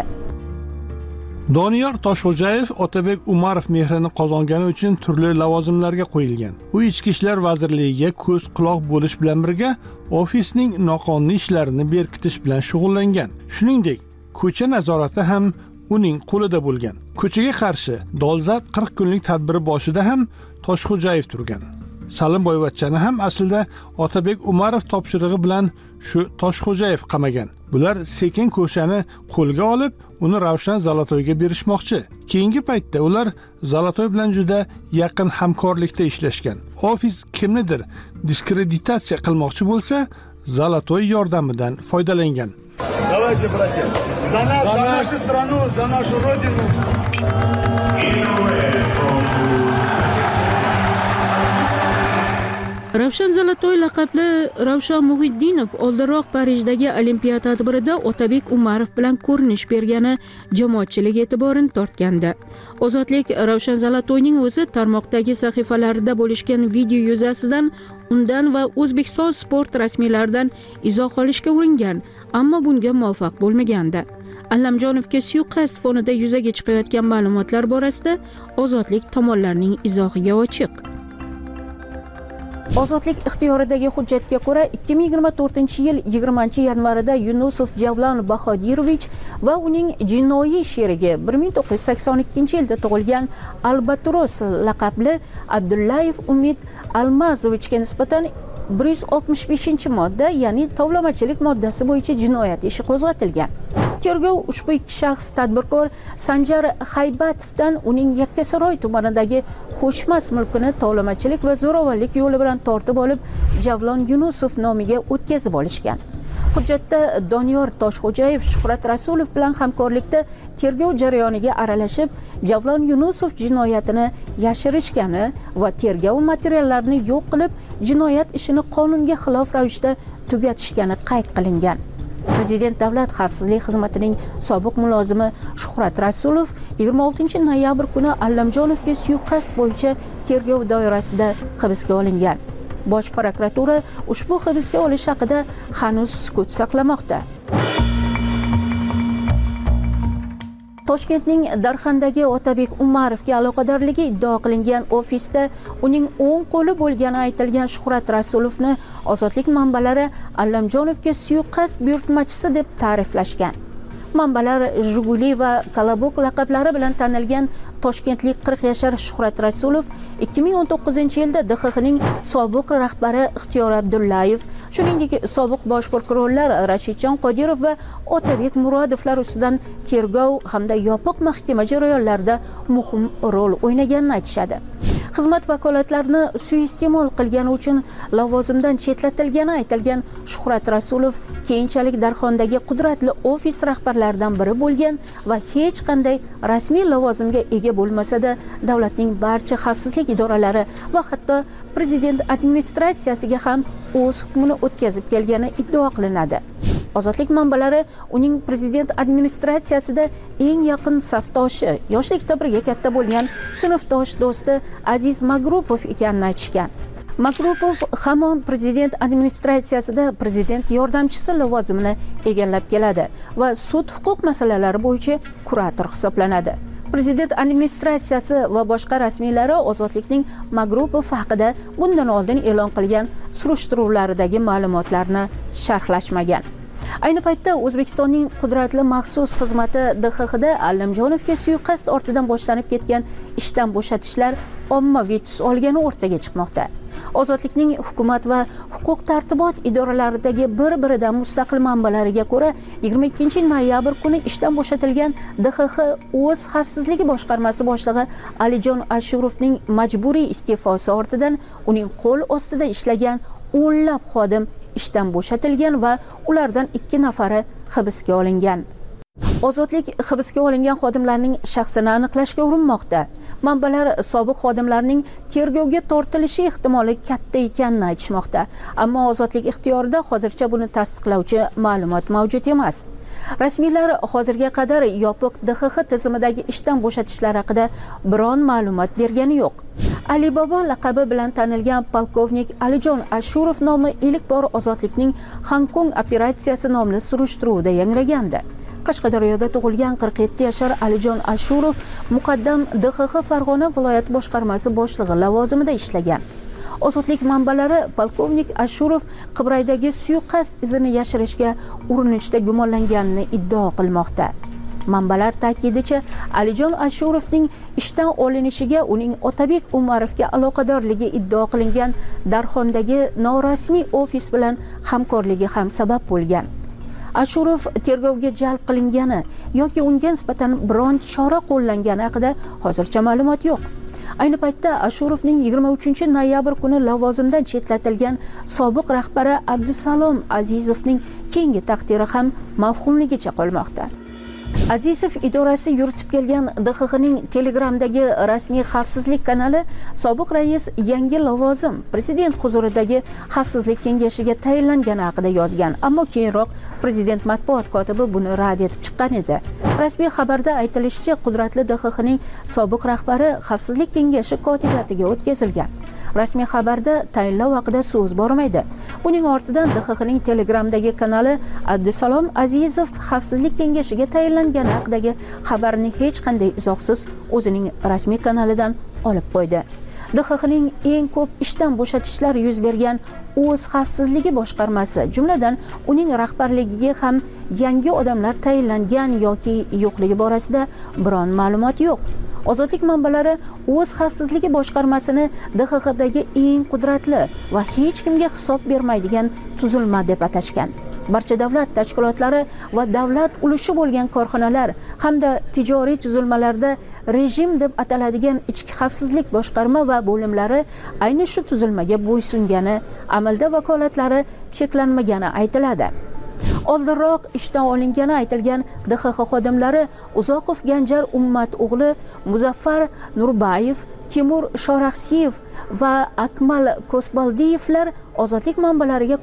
Doniyor Toshxo'jayev Otabek Umarov mehrini qozongani uchun turli lavozimlarga qo'yilgan. U Ichki ishlar vazirligiga ko'z quloq bo'lish bilan birga ofisning noqonuniy ishlarini berkitish bilan shug'ullangan. Shuningdek, ko'cha nazorati ham uning qo'lida bo'lgan. Ko'chaga qarshi dolzarb qirq kunlik tadbiri boshida ham Toshxo'jayev turgan. Salim Boyvachchani ham aslida Otabek Umarov topshirig'i bilan shu Toshxo'jayev qamagan. Bular sekin ko'chani qo'lga olib, uni Ravshan Zalotoyga berishmoqchi. Keyingi paytda ular Zalotoy bilan juda yaqin hamkorlikda ishlashgan. Ofis kimnidir diskreditatsiya qilmoqchi bo'lsa, Zalotoy yordamidan foydalangan. Давайте, братья, за нас, за нашу страну, за нашу родину. Ravshan Zalotoy laqabli Ravshan Muhiddinov oldinroq Parijdagi Olimpiya tadbirida Otabek Umarov bilan ko'rinish bergani jamoatchilik e'tiborini tortgandi. Ozodlik Ravshan Zalotoyning o'zi tarmoqdagi sahifalarida bo'lishgan video yuzasidan undan va O'zbekiston sport rasmiylaridan izoh olishga uringan, ammo bunga muvaffaq bo'lmagandi. Allamjonovga suiqasd fonida yuzaga chiqayotgan ma'lumotlar borasida ozodlik tomonlarining izohiga ochiq. Ozodlik ixtiyoridagi hujjatga ko'ra ikki ming yigirma to'rtinchi yil yigirmanchi yanvarida Yunusov Javlon Bahodirovich va uning jinoiy sherigi bir ming to'qqiz yuz sakson ikkinchi yilda tug'ilgan Albatros laqabli Abdullayev Umid Almazovichga nisbatan bir yuz oltmish beshinchi modda, ya'ni tovlamachilik moddasi bo'yicha jinoyat ishi qo'zg'atilgan. Tergov ushbu ikki shaxs tadbirkor Sanjar Haybatovdan uning Yakkasaroy tumanidagi ko'chmas mulkini tovlamachilik va zo'ravonlik yo'li bilan tortib olib, Javlon Yunusov nomiga o'tkazib olishgan. Hujjatda Doniyor Toshxo'jayev Shuhrat Rasulov bilan hamkorlikda tergov jarayoniga aralashib, Javlon Yunusov jinoyatini yashirishgani va tergov materiallarini yo'q qilib, jinoyat ishini qonunga xilof ravishda tugatishgani qayd qilingan. Prezident davlat xavfsizlik xizmatining sobiq mulozimi Shuhrat Rasulov yigirma oltinchi noyabr kuni Allamjonovga suiqasd bo'yicha tergov doirasida hibsga olingan. Bosh prokuratura ushbu hibsga olish haqida hanuz sukut saqlamoqda. Toshkentning Darxandagi Otabek Umarovga aloqadorligi iddao qilingan ofisda uning o'ng qo'li bo'lgani aytilgan Shuhrat Rasulovni ozodlik manbalari Allamjonovga suiqasd buyurtmachisi deb ta'riflashgan. Manbalar Jiguli va Kolobok laqablari bilan tanilgan toshkentlik qirq yashar Shuhrat Rasulov ikki ming o'n to'qqizinchi yilda D X Xning sobiq rahbari Ixtiyor Abdullayev, shuningdek sobiq bosh prokurorlar Rashidjon Qodirov va Otabek Murodovlar ustidan tergov hamda yopiq mahkama jarayonlarida muhim rol o'ynaganini aytishadi. Xizmat vakolatlarini suiiste'mol qilgani uchun lavozimdan chetlatilgani aytilgan Shuhrat Rasulov keyinchalik Darxondagi qudratli ofis rahbarlaridan biri bo'lgan va hech qanday rasmiy lavozimga ega bo'lmasa-da, davlatning barcha xavfsizlik idoralari va hatto prezident administratsiyasiga ham o'z hukmini o'tkazib kelgani iddao qilinadi. Ozodlik manbalari uning prezident administratsiyasida eng yaqin safdoshi, yoshlikda birga katta bo'lgan sinfdosh do'sti Aziz Magrupov ekanini aytishgan. Magrupov hamon prezident administratsiyasida prezident yordamchisi lavozimini egallab keladi va sud huquq masalalari bo'yicha kurator hisoblanadi. Prezident administratsiyasi va boshqa rasmiylari ozodlikning Magrupov haqida bundan oldin e'lon qilgan surishtiruvlaridagi ma'lumotlarni sharhlashmagan. Ayni paytda O'zbekistonning qudratli maxsus xizmati D X Xda Allamjonovga suiqasd ortidan boshlanib ketgan ishdan bo'shatishlar ommaviy tus olgani o'rtaga chiqmoqda. Ozodlikning hukumat va huquq tartibot idoralaridagi bir-biridan mustaqil manbalariga ko'ra yigirma ikkinchi noyabr kuni ishdan bo'shatilgan D X X o'z xavfsizligi boshqarmasi boshlig'i Alijon Ashurovning majburiy iste'fosi ortidan uning qo'l ostida ishlagan o'nlab xodim ishdan bo'shatilgan va ulardan ikki nafari hibsga olingan. Ozodlik hibsga olingan xodimlarning shaxsini aniqlashga urinmoqda. Manbalar sobiq xodimlarning tergovga tortilishi ehtimoli katta ekanini aytishmoqda, ammo ozodlik ixtiyorida hozircha buni tasdiqlovchi ma'lumot mavjud emas. Rasmiylar hozirga qadar yopiq D X X tizimidagi ishdan bo'shatishlar haqida biron ma'lumot bergani yo'q. Ali Bobo laqabi bilan tanilgan polkovnik Alijon Ashurov nomi ilk bor ozodlikning Hong Kong operatsiyasi nomli surishtiruvda yangragandi. Qashqadaryoda tug'ilgan qirq yetti yashar Alijon Ashurov muqaddam D X X Farg'ona viloyat boshqarmasi boshlig'i lavozimida ishlagan. Ozodlik manbalari polkovnik Ashurov Qibraydagi suiqasd izini yashirishga urinishda gumonlanganini iddao qilmoqda. Manbalar ta'kidicha Alijon Ashurovning ishdan olinishiga uning Otabek Umarovga aloqadorligi iddao qilingan Darxondagi norasmiy ofis bilan hamkorligi ham sabab bo'lgan. Ashurov tergovga jalb qilingani yoki unga nisbatan biron chora qo'llangani haqida hozircha ma'lumot yo'q. Ayni paytda Ashurovning yigirma uchinchi noyabr kuni lavozimdan chetlatilgan sobiq rahbari Abdusalom Azizovning keyingi taqdiri ham mavhumligicha qolmoqda. Azizov idorasi yuritib kelgan D X Xning Telegramdagi rasmiy xavfsizlik kanali sobiq rais yangi lavozim prezident huzuridagi xavfsizlik kengashiga tayinlangani haqida yozgan, ammo keyinroq prezident matbuot kotibi buni rad etib chiqqan edi. Rasmiy xabarda aytilishicha, qudratli D X Xning sobiq rahbari xavfsizlik kengashi kotibiyatiga o'tkazilgan. Rasmiy xabarda tayinlov haqida so'z bormaydi. Buning ortidan D X Xning Telegramdagi kanali Abdusalom Azizov xavfsizlik kengashiga tayinlangani haqidagi xabarni hech qanday izohsiz o'zining rasmiy kanalidan olib qo'ydi. D X Xning eng ko'p ishdan bo'shatishlar yuz bergan o'z xavfsizligi boshqarmasi, jumladan uning rahbarligiga ham yangi odamlar tayinlangan yoki yo'qligi borasida biron ma'lumot yo'q. Ozodlik manbalari o'z xavfsizligi boshqarmasini D X Xdagi eng qudratli va hech kimga hisob bermaydigan tuzilma deb atashgan. Barcha davlat tashkilotlari va davlat ulushi bo'lgan korxonalar hamda tijoriy tuzilmalarda rejim deb ataladigan ichki xavfsizlik boshqarma va bo'limlari ayni shu tuzilmaga bo'ysungani, amalda vakolatlari cheklanmagani aytiladi. Oldinroq ishdan olingani aytilgan D X X xodimlari Uzoqov Ganjar Ummat o'g'li Muzaffar Nurbayev, Timur Shoraxsiyev va Akmal Kosbaldiyevlar ozodlik manbalariga ko'ra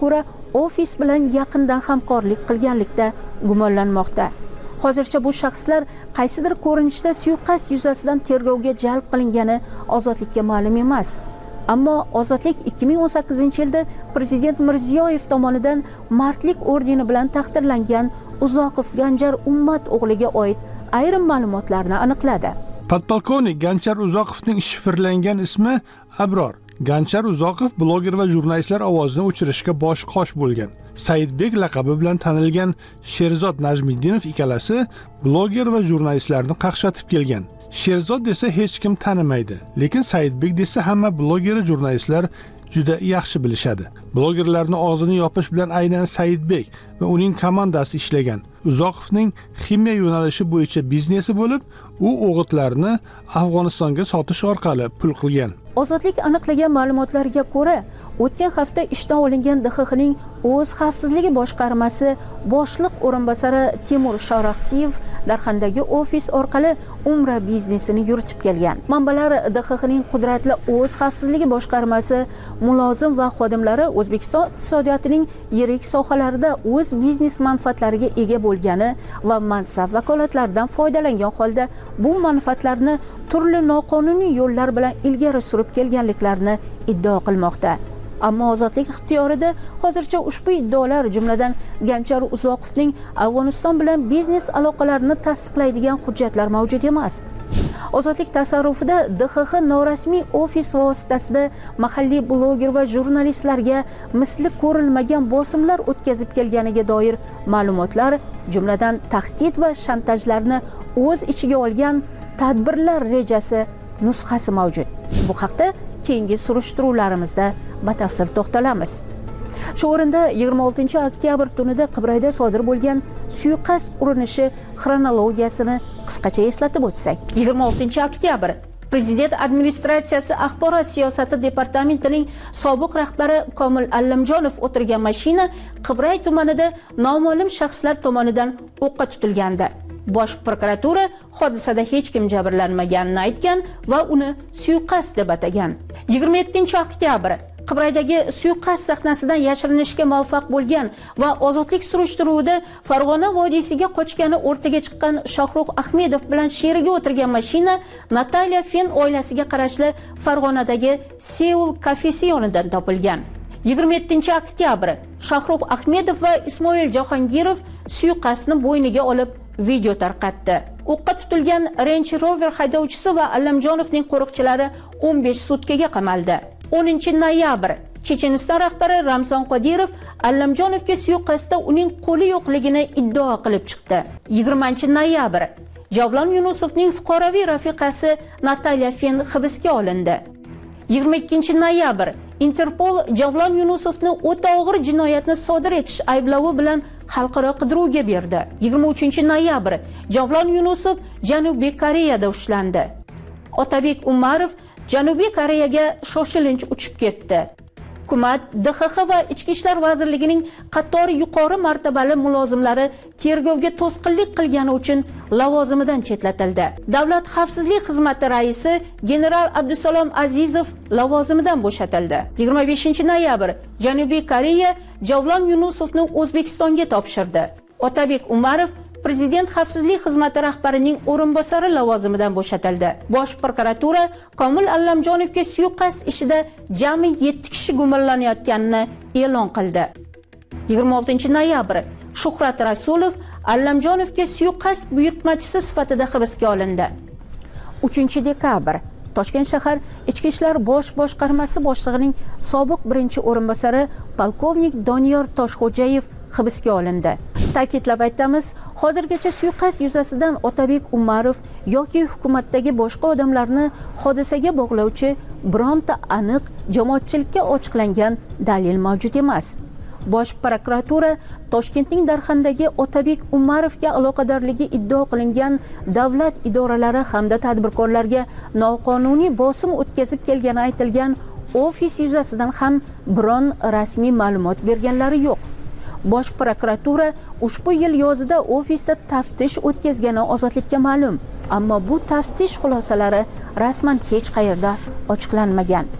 ofis bilan yaqindan hamkorlik qilganlikda gumonlanmoqda. Hozircha bu shaxslar qaysidir ko'rinishda suiqasd yuzasidan tergovga jalb qilingani ozodlikka ma'lum emas. Ammo ozodlik ikki ming o'n sakkizinchi yilda prezident Mirziyoyev tomonidan mardlik ordeni bilan taqdirlangan Uzoqov Ganjar Ummat o'g'liga oid ayrim ma'lumotlarni aniqladi. Podpolkovnik Ganjar Uzoqovning shifrlangan ismi Abror. Ganjar Uzoqov bloger va jurnalistlar ovozini o'chirishga bosh qosh bo'lgan. Saidbek laqabi bilan tanilgan Sherzod Najmiddinov ikkalasi bloger va jurnalistlarni qaqshatib kelgan. Sherzod desa hech kim tanimaydi, lekin Saidbek desa hamma bloger va jurnalistlar juda yaxshi bilishadi. Blogerlarning og'zini yopish bilan aynan Saidbek va uning komandasi ishlagan. Uzoqovning ximiya yo'nalishi bo'yicha biznesi bo'lib, u o'g'itlarni Afg'onistonga sotish orqali pul qilgan. Ozodlik aniqlagan ma'lumotlarga ko'ra, o'tgan hafta ishdan olingan D X Xning o'z xavfsizligi boshqarmasi boshliq o'rinbosari Timur Shoraxsiyev Darxandagi ofis orqali Umra biznesini yuritib kelgan. Manbalar D X Xning qudratli o'z xavfsizligi boshqarmasi mulozim va xodimlari O'zbekiston iqtisodiyotining yirik sohalarida o'z biznes manfaatlariga ega bo'lgani va mansab vakolatlaridan foydalangan holda bu manfaatlarni turli noqonuniy yo'llar bilan ilgari surib kelganliklarini iddao qilmoqda. Ammo ozodlik ixtiyorida hozircha ushbu iddaolar, jumladan Ganjar Uzoqovning Afg'oniston bilan biznes aloqalarini tasdiqlaydigan hujjatlar mavjud emas. Ozodlik tasarrufida D X X norasmiy ofis vositasida mahalliy bloger va jurnalistlarga misli ko'rilmagan bosimlar o'tkazib kelganiga doir ma'lumotlar, jumladan tahdid va shantajlarni o'z ichiga olgan tadbirlar rejasi nusxasi mavjud. Bu haqda keyingi surishtiruvlarimizda batafsil to'xtalamiz. Shu o'rinda yigirma oltinchi oktyabr tunida Qibrayda sodir bo'lgan suiqasd urinishi xronologiyasini qisqacha eslatib o'tsak. yigirma oltinchi oktyabr Prezident administratsiyasi axborot siyosati departamentining sobiq rahbari Komil Allamjonov o'tirgan mashina Qibray tumanida noma'lum shaxslar tomonidan o'qqa tutilgandi. Bosh prokuratura hodisada hech kim jabrlanmaganini aytgan va uni suiqasd deb atagan. yigirma yettinchi oktyabr Qibraydagi suiqasd sahnasidan yashirinishga muvaffaq bo'lgan va ozodlik surishtiruvida Farg'ona vodiysiga qochgani o'rtaga chiqqan Shohrux Ahmedov bilan sherigi o'tirgan mashina Natalya Fen oilasiga qarashli Farg'onadagi Seul kafesi yonidan topilgan. yigirma yettinchi oktyabr Shohrux Ahmedov va Ismoil Jahongirov suiqasdni bo'yniga olib video tarqatdi. O'qqa tutilgan Range Rover haydovchisi va Allamjonovning qo'riqchilari o'n besh sutkaga qamaldi. o'ninchi noyabr Checheniston rahbari Ramzan Qodirov Allamjonovga suiqasdda uning qo'li yo'qligini iddao qilib chiqdi. yigirmanchi noyabr Javlon Yunusovning fuqaroviy rafiqasi Natalya Fen hibsga olindi. yigirma ikkinchi noyabr Interpol Javlon Yunusovni o'ta og'ir jinoyatni sodir etish ayblovi bilan xalqaro qidiruvga berdi. yigirma uchinchi noyabr Javlon Yunusov Janubiy Koreyada ushlandi. Otabek Umarov Janubiy Koreyaga shoshilinch uchib ketdi. Hukumat, D X X va Ichki ishlar vazirligining qatori yuqori martabali mulozimlari tergovga to'sqinlik qilgani uchun lavozimidan chetlatildi. Davlat xavfsizlik xizmati raisi general Abdusalom Azizov lavozimidan bo'shatildi. yigirma beshinchi noyabr Janubiy Koreya Javlon Yunusovni O'zbekistonga topshirdi. Otabek Umarov Prezident xavfsizlik xizmati rahbarining o'rinbosari lavozimidan bo'shatildi. Bosh prokuratura Komil Allamjonovga suiqasd ishida jami yetti kishi gumonlanayotganini e'lon qildi. yigirma oltinchi noyabr Shuhrat Rasulov Allamjonovga suiqasd buyurtmachisi sifatida hibsga olindi. uchinchi dekabr Toshkent shahar Ichki ishlar bosh boshqarmasi boshlig'ining sobiq birinchi o'rinbosari polkovnik Doniyor Toshxo'jayev hibsga olindi. Ta'kidlab aytamiz, hozirgacha suiqasd yuzasidan Otabek Umarov yoki hukumatdagi boshqa odamlarni hodisaga bog'lovchi bironta aniq jamoatchilikka ochiqlangan dalil mavjud emas. Bosh prokuratura Toshkentning Darxandagi Otabek Umarovga aloqadorligi iddao qilingan davlat idoralari hamda tadbirkorlarga noqonuniy bosim o'tkazib kelgani aytilgan ofis yuzasidan ham biron rasmiy ma'lumot berganlari yo'q. Bosh prokuratura ushbu yil yozida ofisda taftish o'tkazgani ozodlikka ma'lum, ammo bu taftish xulosalari rasman hech qayerda ochiqlanmagan.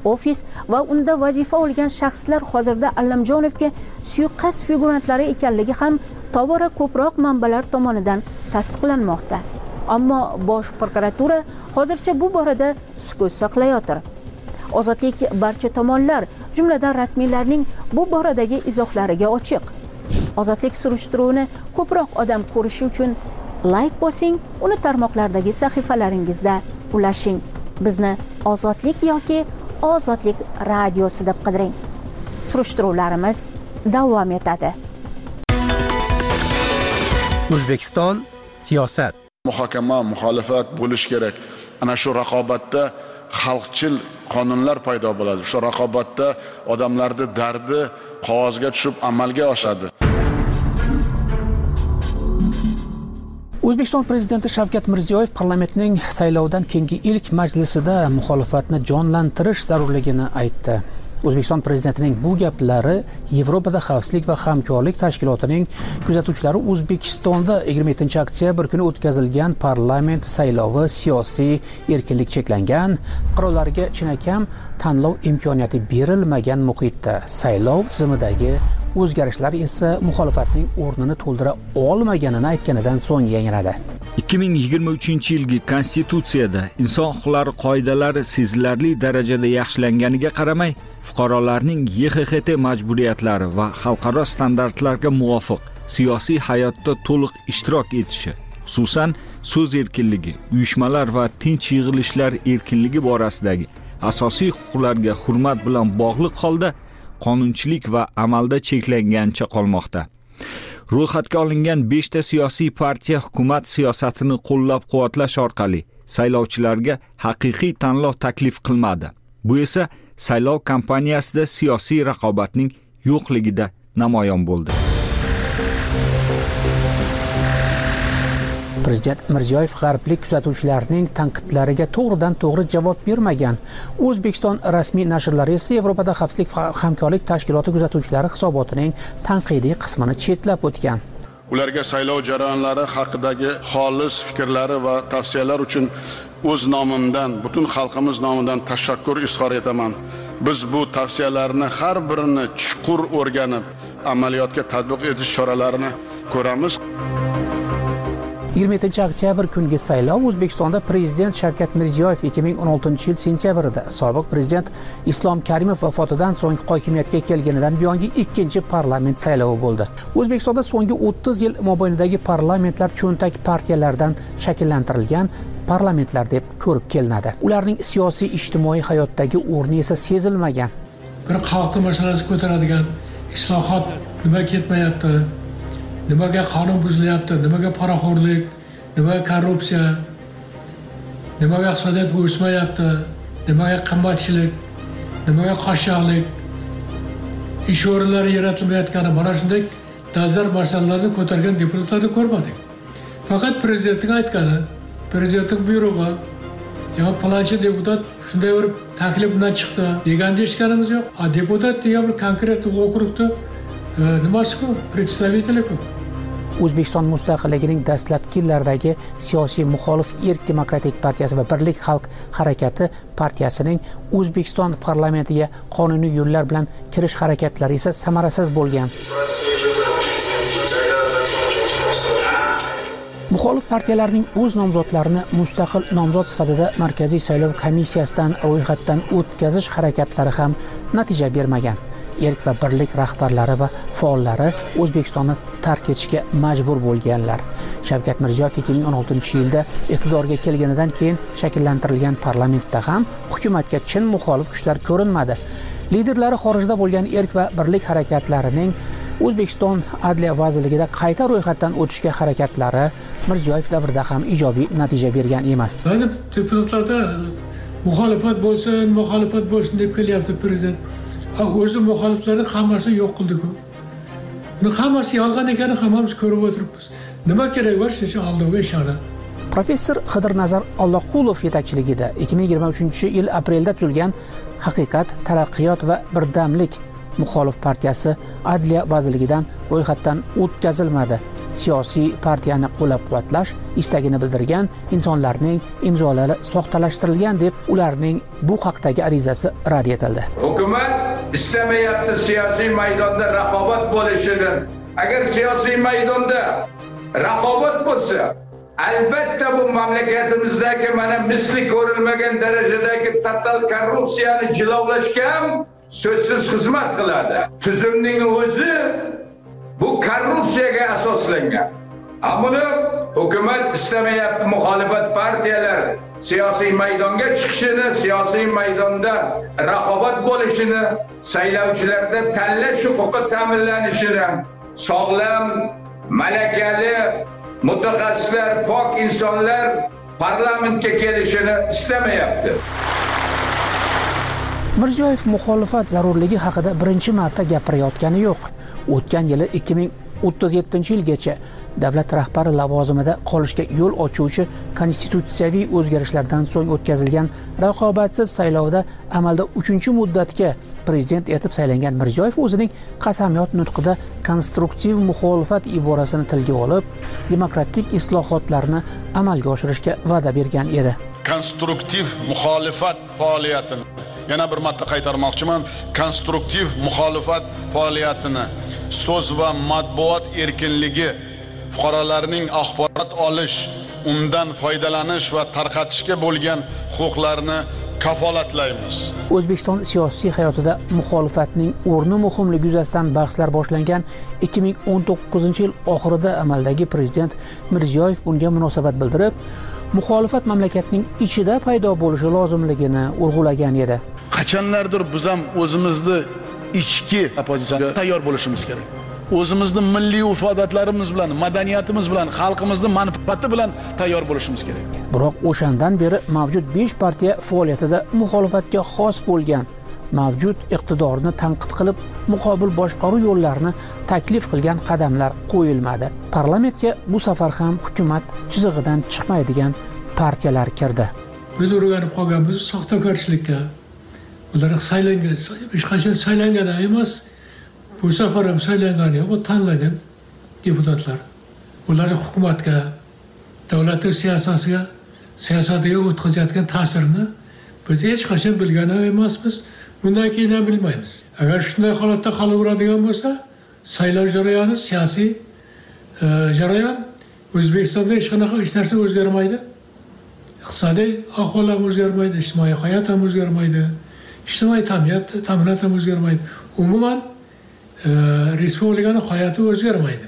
ofis va unda vazifa olgan shaxslar hozirda Allamjonovga suiqasd figurantlari ekanligi ham tobora ko'proq manbalar tomonidan tasdiqlanmoqda. Ammo bosh prokuratura hozircha bu borada sukut saqlayotir. Ozodlik barcha tomonlar, jumladan rasmiylarning bu boradagi izohlariga ochiq. Ozodlik surishtiruvini ko'proq odam ko'rishi uchun like bosing, uni tarmoqlardagi sahifalaringizda ulashing. Bizni Ozodlik yoki Ozodlik radiosi deb qidiring. Surishtiruvlarimiz davom etadi. O'zbekiston siyosat. Muhokama, muxolifat bo'lish kerak. Ana shu raqobatda xalqchil qonunlar paydo bo'ladi. Shu raqobatda odamlarning dardi qog'ozga tushib amalga oshadi. O'zbekiston prezidenti Shavkat Mirziyoyev parlamentning saylovdan keyingi ilk majlisida muxolifatni jonlantirish zarurligini aytdi. O'zbekiston prezidentining bu gaplari Yevropada xavfsizlik va hamkorlik tashkilotining kuzatuvchilari O'zbekistonda yigirma yettinchi oktyabr kuni o'tkazilgan parlament saylovi siyosiy erkinlik cheklangan, fuqarolarga chinakam tanlov imkoniyati berilmagan muhitda saylov tizimidagi o'zgarishlar esa muxolifatning o'rnini to'ldira olmaganini aytganidan so'ng yangradi. ikki ming yigirma uchinchi yilgi konstitutsiyada inson huquqlari qoidalari sezilarli darajada yaxshilanganiga qaramay, fuqarolarning Y X X T majburiyatlari va xalqaro standartlarga muvofiq siyosiy hayotda to'liq ishtirok etishi, xususan so'z erkinligi, uyushmalar va tinch yig'ilishlar erkinligi borasidagi asosiy huquqlarga hurmat bilan bog'liq holda qonunchilik va amalda cheklangancha qolmoqda. Ro'yxatga olingan beshta siyosiy partiya hukumat siyosatini qo'llab-quvvatlash orqali saylovchilarga haqiqiy tanlov taklif qilmadi. Bu esa saylov kampaniyasida siyosiy raqobatning yo'qligida namoyon bo'ldi. Prezident Mirziyoyev g'arblik kuzatuvchilarning tanqidlariga to'g'ridan to'g'ri javob bermagan. O'zbekiston rasmiy nashrlari esa Yevropada xavfsizlik va hamkorlik tashkiloti kuzatuvchilari hisobotining tanqidiy qismini chetlab o'tgan. Ularga saylov jarayonlari haqidagi xolis fikrlari va tavsiyalar uchun o'z nomimdan, butun xalqimiz nomidan tashakkur izhor etaman. Biz bu tavsiyalarni har birini chuqur o'rganib, amaliyotga tatbiq etish choralarini ko'ramiz. yigirma yettinchi oktyabr kungi saylov O'zbekistonda prezident Shavkat Mirziyoyev ikki ming o'n oltinchi yil sentyabrida sobiq prezident Islom Karimov vafotidan so'ng hokimiyatga kelganidan buyongi ikkinchi parlament saylovi bo'ldi. O'zbekistonda so'nggi o'ttiz yil mobaynidagi parlamentlar cho'ntak partiyalardan shakllantirilgan parlamentlar deb ko'rib kelinadi. Ularning siyosiy ijtimoiy hayotdagi o'rni esa sezilmagan. Bir xalqning masalasi ko'taradigan islohot nima ketmayapti? Nimaga qonun buzilyapti? Nimaga poraxo'rlik? Nimaga korrupsiya? Nimaga iqtisodiyot o'smayapti? Nimaga qimmatchilik? Nimaga qashshoqlik? Ish o'rinlari yaratilmayotgani, mana shunday dolzarb masalalarni ko'targan deputatlarni ko'rmadik. Faqat prezidentning aytgani, prezidentning buyrug'i, yo planchi deputat shunday bir taklif bilan chiqdi deganni eshitganimiz yo'q. A deputat degan bir konkret okrugda nimasi-ku, представители-ku. O'zbekiston mustaqilligining dastlabki yillaridagi siyosiy muxolif Erk demokratik partiyasi va Birlik xalq harakati partiyasining O'zbekiston parlamentiga qonuniy yo'llar bilan kirish harakatlari esa samarasiz bo'lgan. Muxolif partiyalarning o'z nomzodlarini mustaqil nomzod sifatida Markaziy saylov komissiyasidan ro'yxatdan o'tkazish harakatlari ham natija bermagan. Erk va Birlik rahbarlari va faollari O'zbekistonni tark etishga majbur bo'lganlar. Shavkat Mirziyoyev ikki ming o'n oltinchi yilda iqtidorga kelganidan keyin shakllantirilgan parlamentda ham hukumatga chin muxolif kuchlar ko'rinmadi. Liderlari xorijda bo'lgan Erk va Birlik harakatlarining O'zbekiston Adliya vazirligida qayta ro'yxatdan o'tishga harakatlari Mirziyoyev davrida ham ijobiy natija bergan emas. Mana deputatlarda muxolifat bo'lsin, muxolifat bo'lsin deb kelyapti prezident. O'zi muxoliflarning hammasi yo'q qildi-ku. Buni hammasi yolg'on ekanini hammamiz ko'rib o'tiribmiz. Nima kerak bor shu Allohga ishonib. Professor Xidirnazar Alloqulov yetakchiligida ikki ming yigirma uchinchi yil aprelda tuzilgan Haqiqat, Taraqqiyot va Birdamlik muxolif partiyasi Adliya vazirligidan ro'yxatdan o'tkazilmadi. siyosiy partiyani qo'llab-quvvatlash istagini bildirgan insonlarning imzolari soxtalashtirilgan deb ularning bu haqdagi arizasi rad etildi. Hukumat istamayapti siyosiy maydonda raqobat bo'lishini. Agar siyosiy maydonda raqobat bo'lsa, albatta bu mamlakatimizdagi mana misli ko'rilmagan darajadagi total korrupsiyani jilovlashga ham so'zsiz xizmat qiladi. Tuzumning o'zi bu korrupsiyaga asoslangan. Ammo hukumat istamayapti muxolifat partiyalari siyosiy maydonga chiqishini, siyosiy maydonda raqobat bo'lishini, saylovchilarda tanlash huquqi ta'minlanishini, sog'lom, malakali mutaxassislar, pok insonlar parlamentga kelishini istamayapti. Mirziyoyev muxolifat zarurligi haqida birinchi marta gapirayotgani yo'q. O'tgan yili ikki ming o'ttiz yettinchi yilgacha davlat rahbari lavozimida qolishga yo'l ochuvchi konstitutsiyaviy o'zgarishlardan so'ng o'tkazilgan raqobatsiz saylovda amalda uchinchi muddatga prezident etib saylangan Mirziyoyev o'zining qasamyod nutqida konstruktiv muxolifat iborasini tilga olib, demokratik islohotlarni amalga oshirishga va'da bergan edi. Konstruktiv muxolifat faoliyatini yana bir marta qaytarmoqchiman. Konstruktiv muxolifat faoliyatini so'z va matbuot erkinligi, fuqarolarning axborot olish, undan foydalanish va tarqatishga bo'lgan huquqlarini kafolatlaymiz. O'zbekiston siyosiy hayotida muxolifatning o'rni muhimligi yuzasidan bahslar boshlangan ikki ming o'n to'qqizinchi yil oxirida amaldagi prezident Mirziyoyev bunga munosabat bildirib, muxolifat mamlakatning ichida paydo bo'lishi lozimligini urg'ulagan edi. Qachonlardir biz ham o'zimizni ichki oppozitsiyaga tayyor bo'lishimiz kerak. O'zimizni milliy urf-odatlarimiz bilan, madaniyatimiz bilan, xalqimizning manfaati bilan tayyor bo'lishimiz kerak. Biroq o'shandan beri mavjud besh partiya faoliyatida muxolifatga xos bo'lgan, mavjud iqtidorni tanqid qilib, muqobil boshqaruv yo'llarini taklif qilgan qadamlar qo'yilmadi. Parlamentga bu safar ham hukumat chizig'idan chiqmaydigan partiyalar kirdi. Biz o'rganib qolganmiz soxtakorchilikka. Ular saylangan, hech qachon saylangan emas. Bu safar ham saylangan yo'q, bu tanlangan deputatlar. Ularning hukumatga, davlatning siyosatiga, siyosatiga o'tkazayotgan ta'sirini biz hech qachon bilgan emasmiz, bundan keyin ham bilmaymiz. Agar shunday holatda qolaveradigan bo'lsa, saylov jarayoni, siyosiy jarayon O'zbekistonda hech qanaqa hech narsa o'zgarmaydi. Iqtisodiy ahvol ham o'zgarmaydi, ijtimoiy hayot ham o'zgarmaydi, ijtimoiy ta'minot ta'minot ham o'zgarmaydi. Umuman respublikaning hayoti o'zgarmaydi.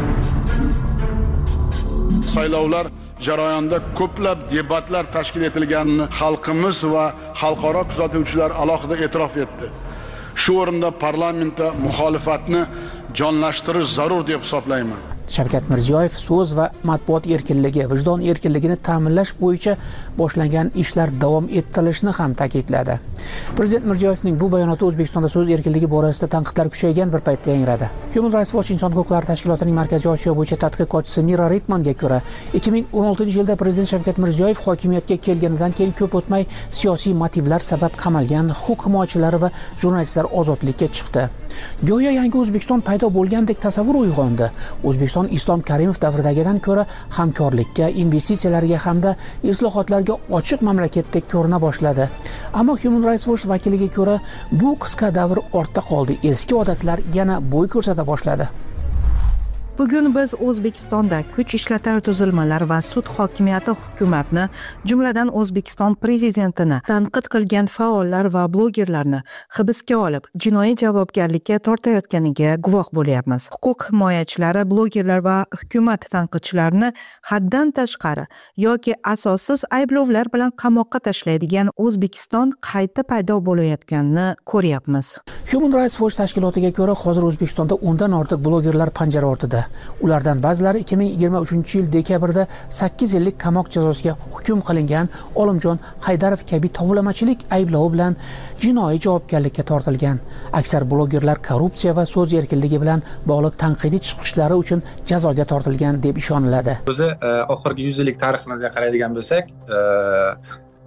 Saylovlar jarayonida ko'plab debatlar tashkil etilganini xalqimiz va xalqaro kuzatuvchilar alohida e'tirof etdi. Shu o'rinda parlamentda muxolifatni jonlashtirish zarur deb hisoblayman. Shavkat Mirziyoyev so'z va matbuot erkinligi, vijdon erkinligini ta'minlash bo'yicha boshlangan ishlar davom ettirilishini ham ta'kidladi. Prezident Mirziyoyevning bu bayonoti O'zbekistonda so'z erkinligi borasida tanqidlar kuchaygan bir paytda yangradi. Human Rights Watch inson huquqlari tashkilotining Markaziy Osiyo bo'yicha tadqiqotchisi Mira Ritmanga ko'ra, ikki ming o'n oltinchi yilda prezident Shavkat Mirziyoyev hokimiyatga kelganidan keyin ko'p o'tmay siyosiy motivlar sabab qamalgan huquq himoyachilari va jurnalistlar ozodlikka chiqdi. Go'yo yangi O'zbekiston paydo bo'lgandek tasavvur uyg'ondi. O'zbekiston Islom Karimov davridagidan ko'ra hamkorlikka, investitsiyalarga hamda islohotlarga ochiq mamlakatdek ko'rina boshladi. Ammo Human Rights Watch vakiliga ko'ra, bu qisqa davr ortda qoldi. Eski odatlar yana bo'y ko'rsata boshladi. Bugun biz O'zbekistonda kuch ishlatar tuzilmalar va sud hokimiyati hukumatni, jumladan O'zbekiston prezidentini tanqid qilgan faollar va blogerlarni hibsga olib, jinoiy javobgarlikka tortayotganiga guvoh bo'lyapmiz. Huquq himoyachilari, blogerlar va hukumat tanqidchilarini haddan tashqari yoki asossiz ayblovlar bilan qamoqqa tashlaydigan O'zbekiston qayta paydo bo'layotganini ko'ryapmiz. Human Rights Watch tashkilotiga ko'ra, hozir O'zbekistonda o'ndan ortiq blogerlar panjara ortida. Ulardan ba'zilari ikki ming yigirma uchinchi yil dekabrda sakkiz yillik qamoq jazosiga hukm qilingan Olimjon Haydarov kabi tovlamachilik ayblovi bilan jinoiy javobgarlikka tortilgan. Aksar blogerlar korrupsiya va so'z erkinligi bilan bog'liq tanqidiy chiqishlari uchun jazoga tortilgan deb ishoniladi. O'zi oxirgi yuz yillik tariximizga qaraydigan bo'lsak,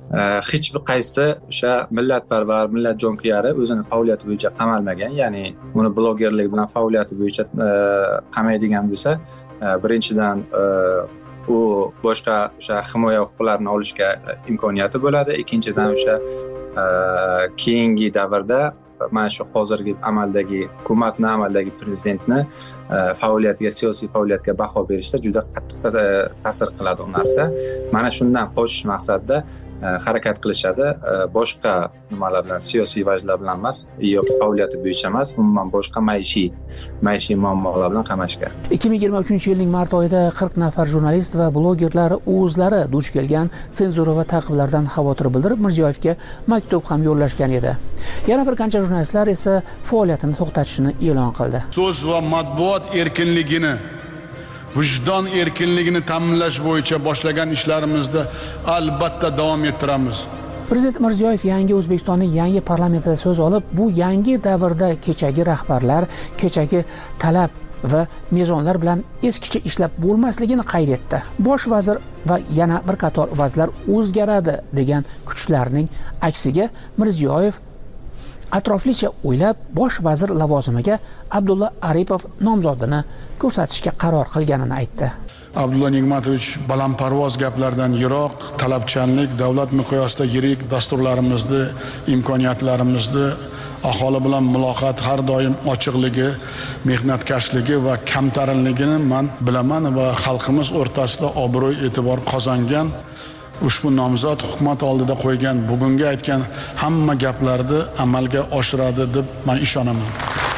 hech bir qaysi o'sha millatparvar, millat jonkuyari o'zini faoliyati bo'yicha qamalmagan, ya'ni uni blogerlik bilan faoliyati bo'yicha qamaydigan bo'lsa, birinchidan u boshqa o'sha himoya huquqlarini olishga imkoniyati bo'ladi. Ikkinchidan o'sha keyingi davrda mana shu hozirgi amaldagi hukumatni, amaldagi prezidentni faoliyatiga, siyosiy faoliyatiga baho berishda juda qattiq ta'sir qiladi u narsa. Mana shundan qochish maqsadida harakat qilishadi. Boshqa nimalar bilan, siyosiy vajlar bilan emas yoki faoliyati bo'yicha emas, umuman boshqa maishiy maishiy muammolar bilan qamashgan. ikki ming yigirma uchinchi yilning mart oyida qirq nafar jurnalist va blogerlar o'zlari duch kelgan senzura va ta'qiblardan xavotir bildirib Mirziyoyevga maktub ham yo'llashgan edi. Yana bir qancha jurnalistlar esa faoliyatini to'xtatishini e'lon qildi. So'z va matbuot erkinligini, vijdon erkinligini ta'minlash bo'yicha boshlagan ishlarimizda albatta davom ettiramiz. Prezident Mirziyoyev yangi O'zbekistonning yangi parlamentida so'z olib, bu yangi davrda kechagi rahbarlar, kechagi talab va mezonlar bilan eskicha ishlab bo'lmasligini qayd etdi. Bosh vazir va yana bir qator vazirlar o'zgaradi degan kuchlarning aksiga Mirziyoyev atroflicha o'ylab bosh vazir lavozimiga Abdulla Aripov nomzodini ko'rsatishga qaror qilganini aytdi. Abdulla Nigmatovich balandparvoz gaplardan yiroq, talabchanlik, davlat miqyosida yirik dasturlarimizni, imkoniyatlarimizni, aholi bilan muloqot har doim ochiqligi, mehnatkashligi va kamtarinligini men bilaman va xalqimiz o'rtasida obro' e'tibor qozongan ushbu nomzod hukumat oldida qo'ygan, bugungi aytgan hamma gaplarni amalga oshiradi deb men ishonaman.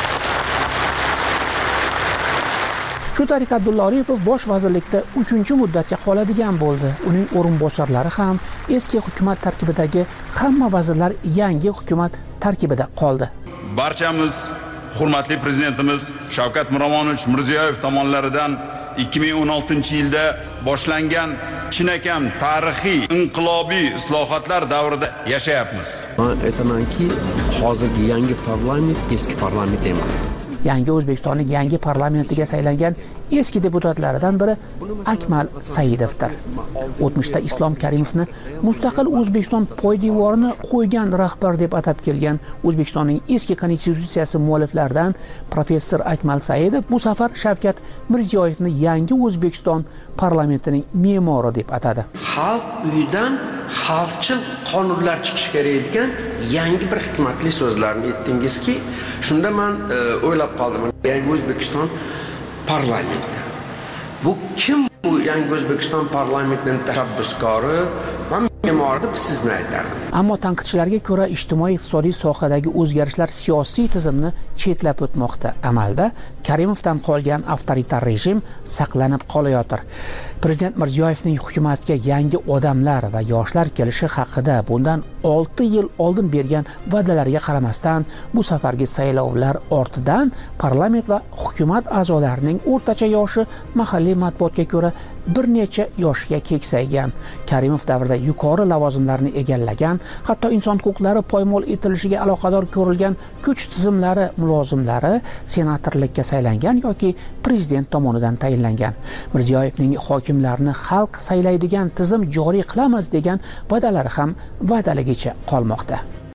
Shu tariqa Abdulla Aripov bosh vazirlikda uchinchi muddatga qoladigan bo'ldi. Uning o'rinbosarlari ham eski hukumat tarkibidagi hamma vazirlar yangi hukumat tarkibida qoldi. Barchamiz hurmatli prezidentimiz Shavkat Miromonovich Mirziyoyev tomonidan ikki ming o'n oltinchi yilda boshlangan chinakam tarixiy inqilobiy islohotlar davrida yashayapmiz. Men aytamanki, hozirgi yangi parlament eski parlament emas. Yangi O'zbekistonning yangi parlamentiga saylangan eski deputatlaridan biri Akmal Saidovdir. O'tmishda Islom Karimovni mustaqil O'zbekiston poydevorini qo'ygan rahbar deb atab kelgan O'zbekistonning eski konstitutsiyasi mualliflaridan professor Akmal Saidov bu safar Shavkat Mirziyoyevni yangi O'zbekiston parlamentining me'mori deb atadi. Xalq uyidan xalqchil qonunlar chiqishi kerak ekan yangi bir hikmatli so'zlarni aytdingizki, shunda men o'ylab qoldim. Yangi O'zbekiston parlamenti. Bu kim bu yangi O'zbekiston parlamentining tashabbuskori va me'mori deb sizni aytardim. Ammo tanqidchilarga ko'ra ijtimoiy-iqtisodiy sohadagi o'zgarishlar siyosiy tizimni chetlab o'tmoqda. Amalda Karimovdan qolgan avtoritar rejim saqlanib qolayotir. Prezident Mirziyoyevning hukumatga yangi odamlar va yoshlar kelishi haqida bundan olti yil oldin bergan va'dalariga qaramasdan bu safargi saylovlar ortidan parlament va hukumat a'zolarining o'rtacha yoshi mahalliy matbuotga ko'ra bir necha yoshga keksaygan. Karimov davrida yuqori lavozimlarni egallagan, hatto inson huquqlari poymol etilishiga aloqador ko'rilgan kuch tizimlari mulozimlari senatorlikka saylangan yoki prezident tomonidan tayinlangan. Mirziyoyevning hokimlarni xalq saylaydigan tizim joriy qilamiz degan va'dalari ham va'daligicha qolmoqda.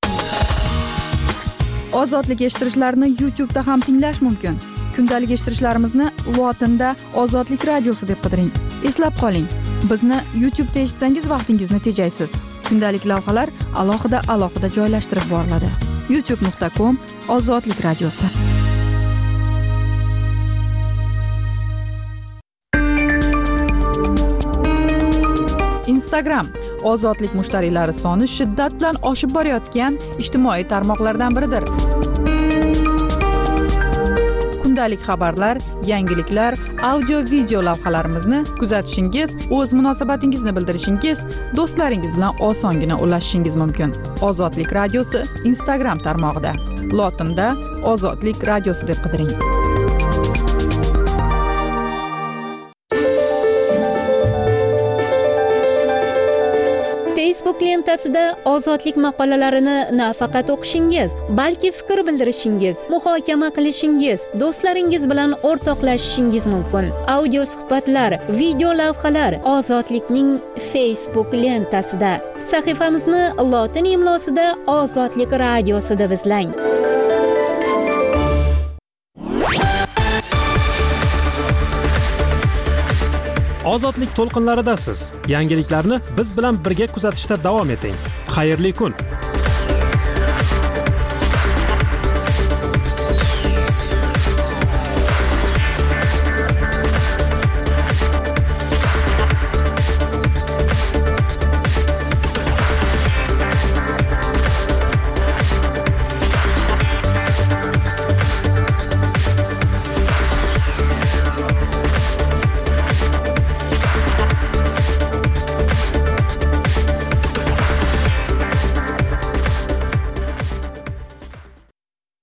Ozodlik eshittirishlarini YouTube'da ham tinglash mumkin. Kundalik eshittirishlarimizni lotinda Ozodlik radiosi deb qidiring. Eslab qoling, bizni YouTube'da eshitsangiz vaqtingizni tejaysiz. Kundalik lavhalar alohida alohida joylashtirib boriladi. youtube nuqta com Ozodlik radiosi. Instagram ozodlik mushtariylari soni shiddat bilan oshib borayotgan ijtimoiy tarmoqlardan biridir. Kundalik xabarlar, yangiliklar, audio video lavhalarimizni kuzatishingiz, o'z munosabatingizni bildirishingiz, do'stlaringiz bilan osongina ulashishingiz mumkin. Ozodlik radiosi Instagram tarmog'ida. Lotinda Ozodlik radiosi deb qidiring. Facebook lentasida ozodlik maqolalarini nafaqat o'qishingiz, balki fikr bildirishingiz, muhokama qilishingiz, do'stlaringiz bilan o'rtoqlashishingiz mumkin. Audio suhbatlar, video lavhalar ozodlikning Facebook lentasida. Sahifamizni lotin imlosida Ozodlik radiosi deb izlang. Ozodlik to'lqinlaridasiz. Yangiliklarni biz bilan birga kuzatishda davom eting. Xayrli kun.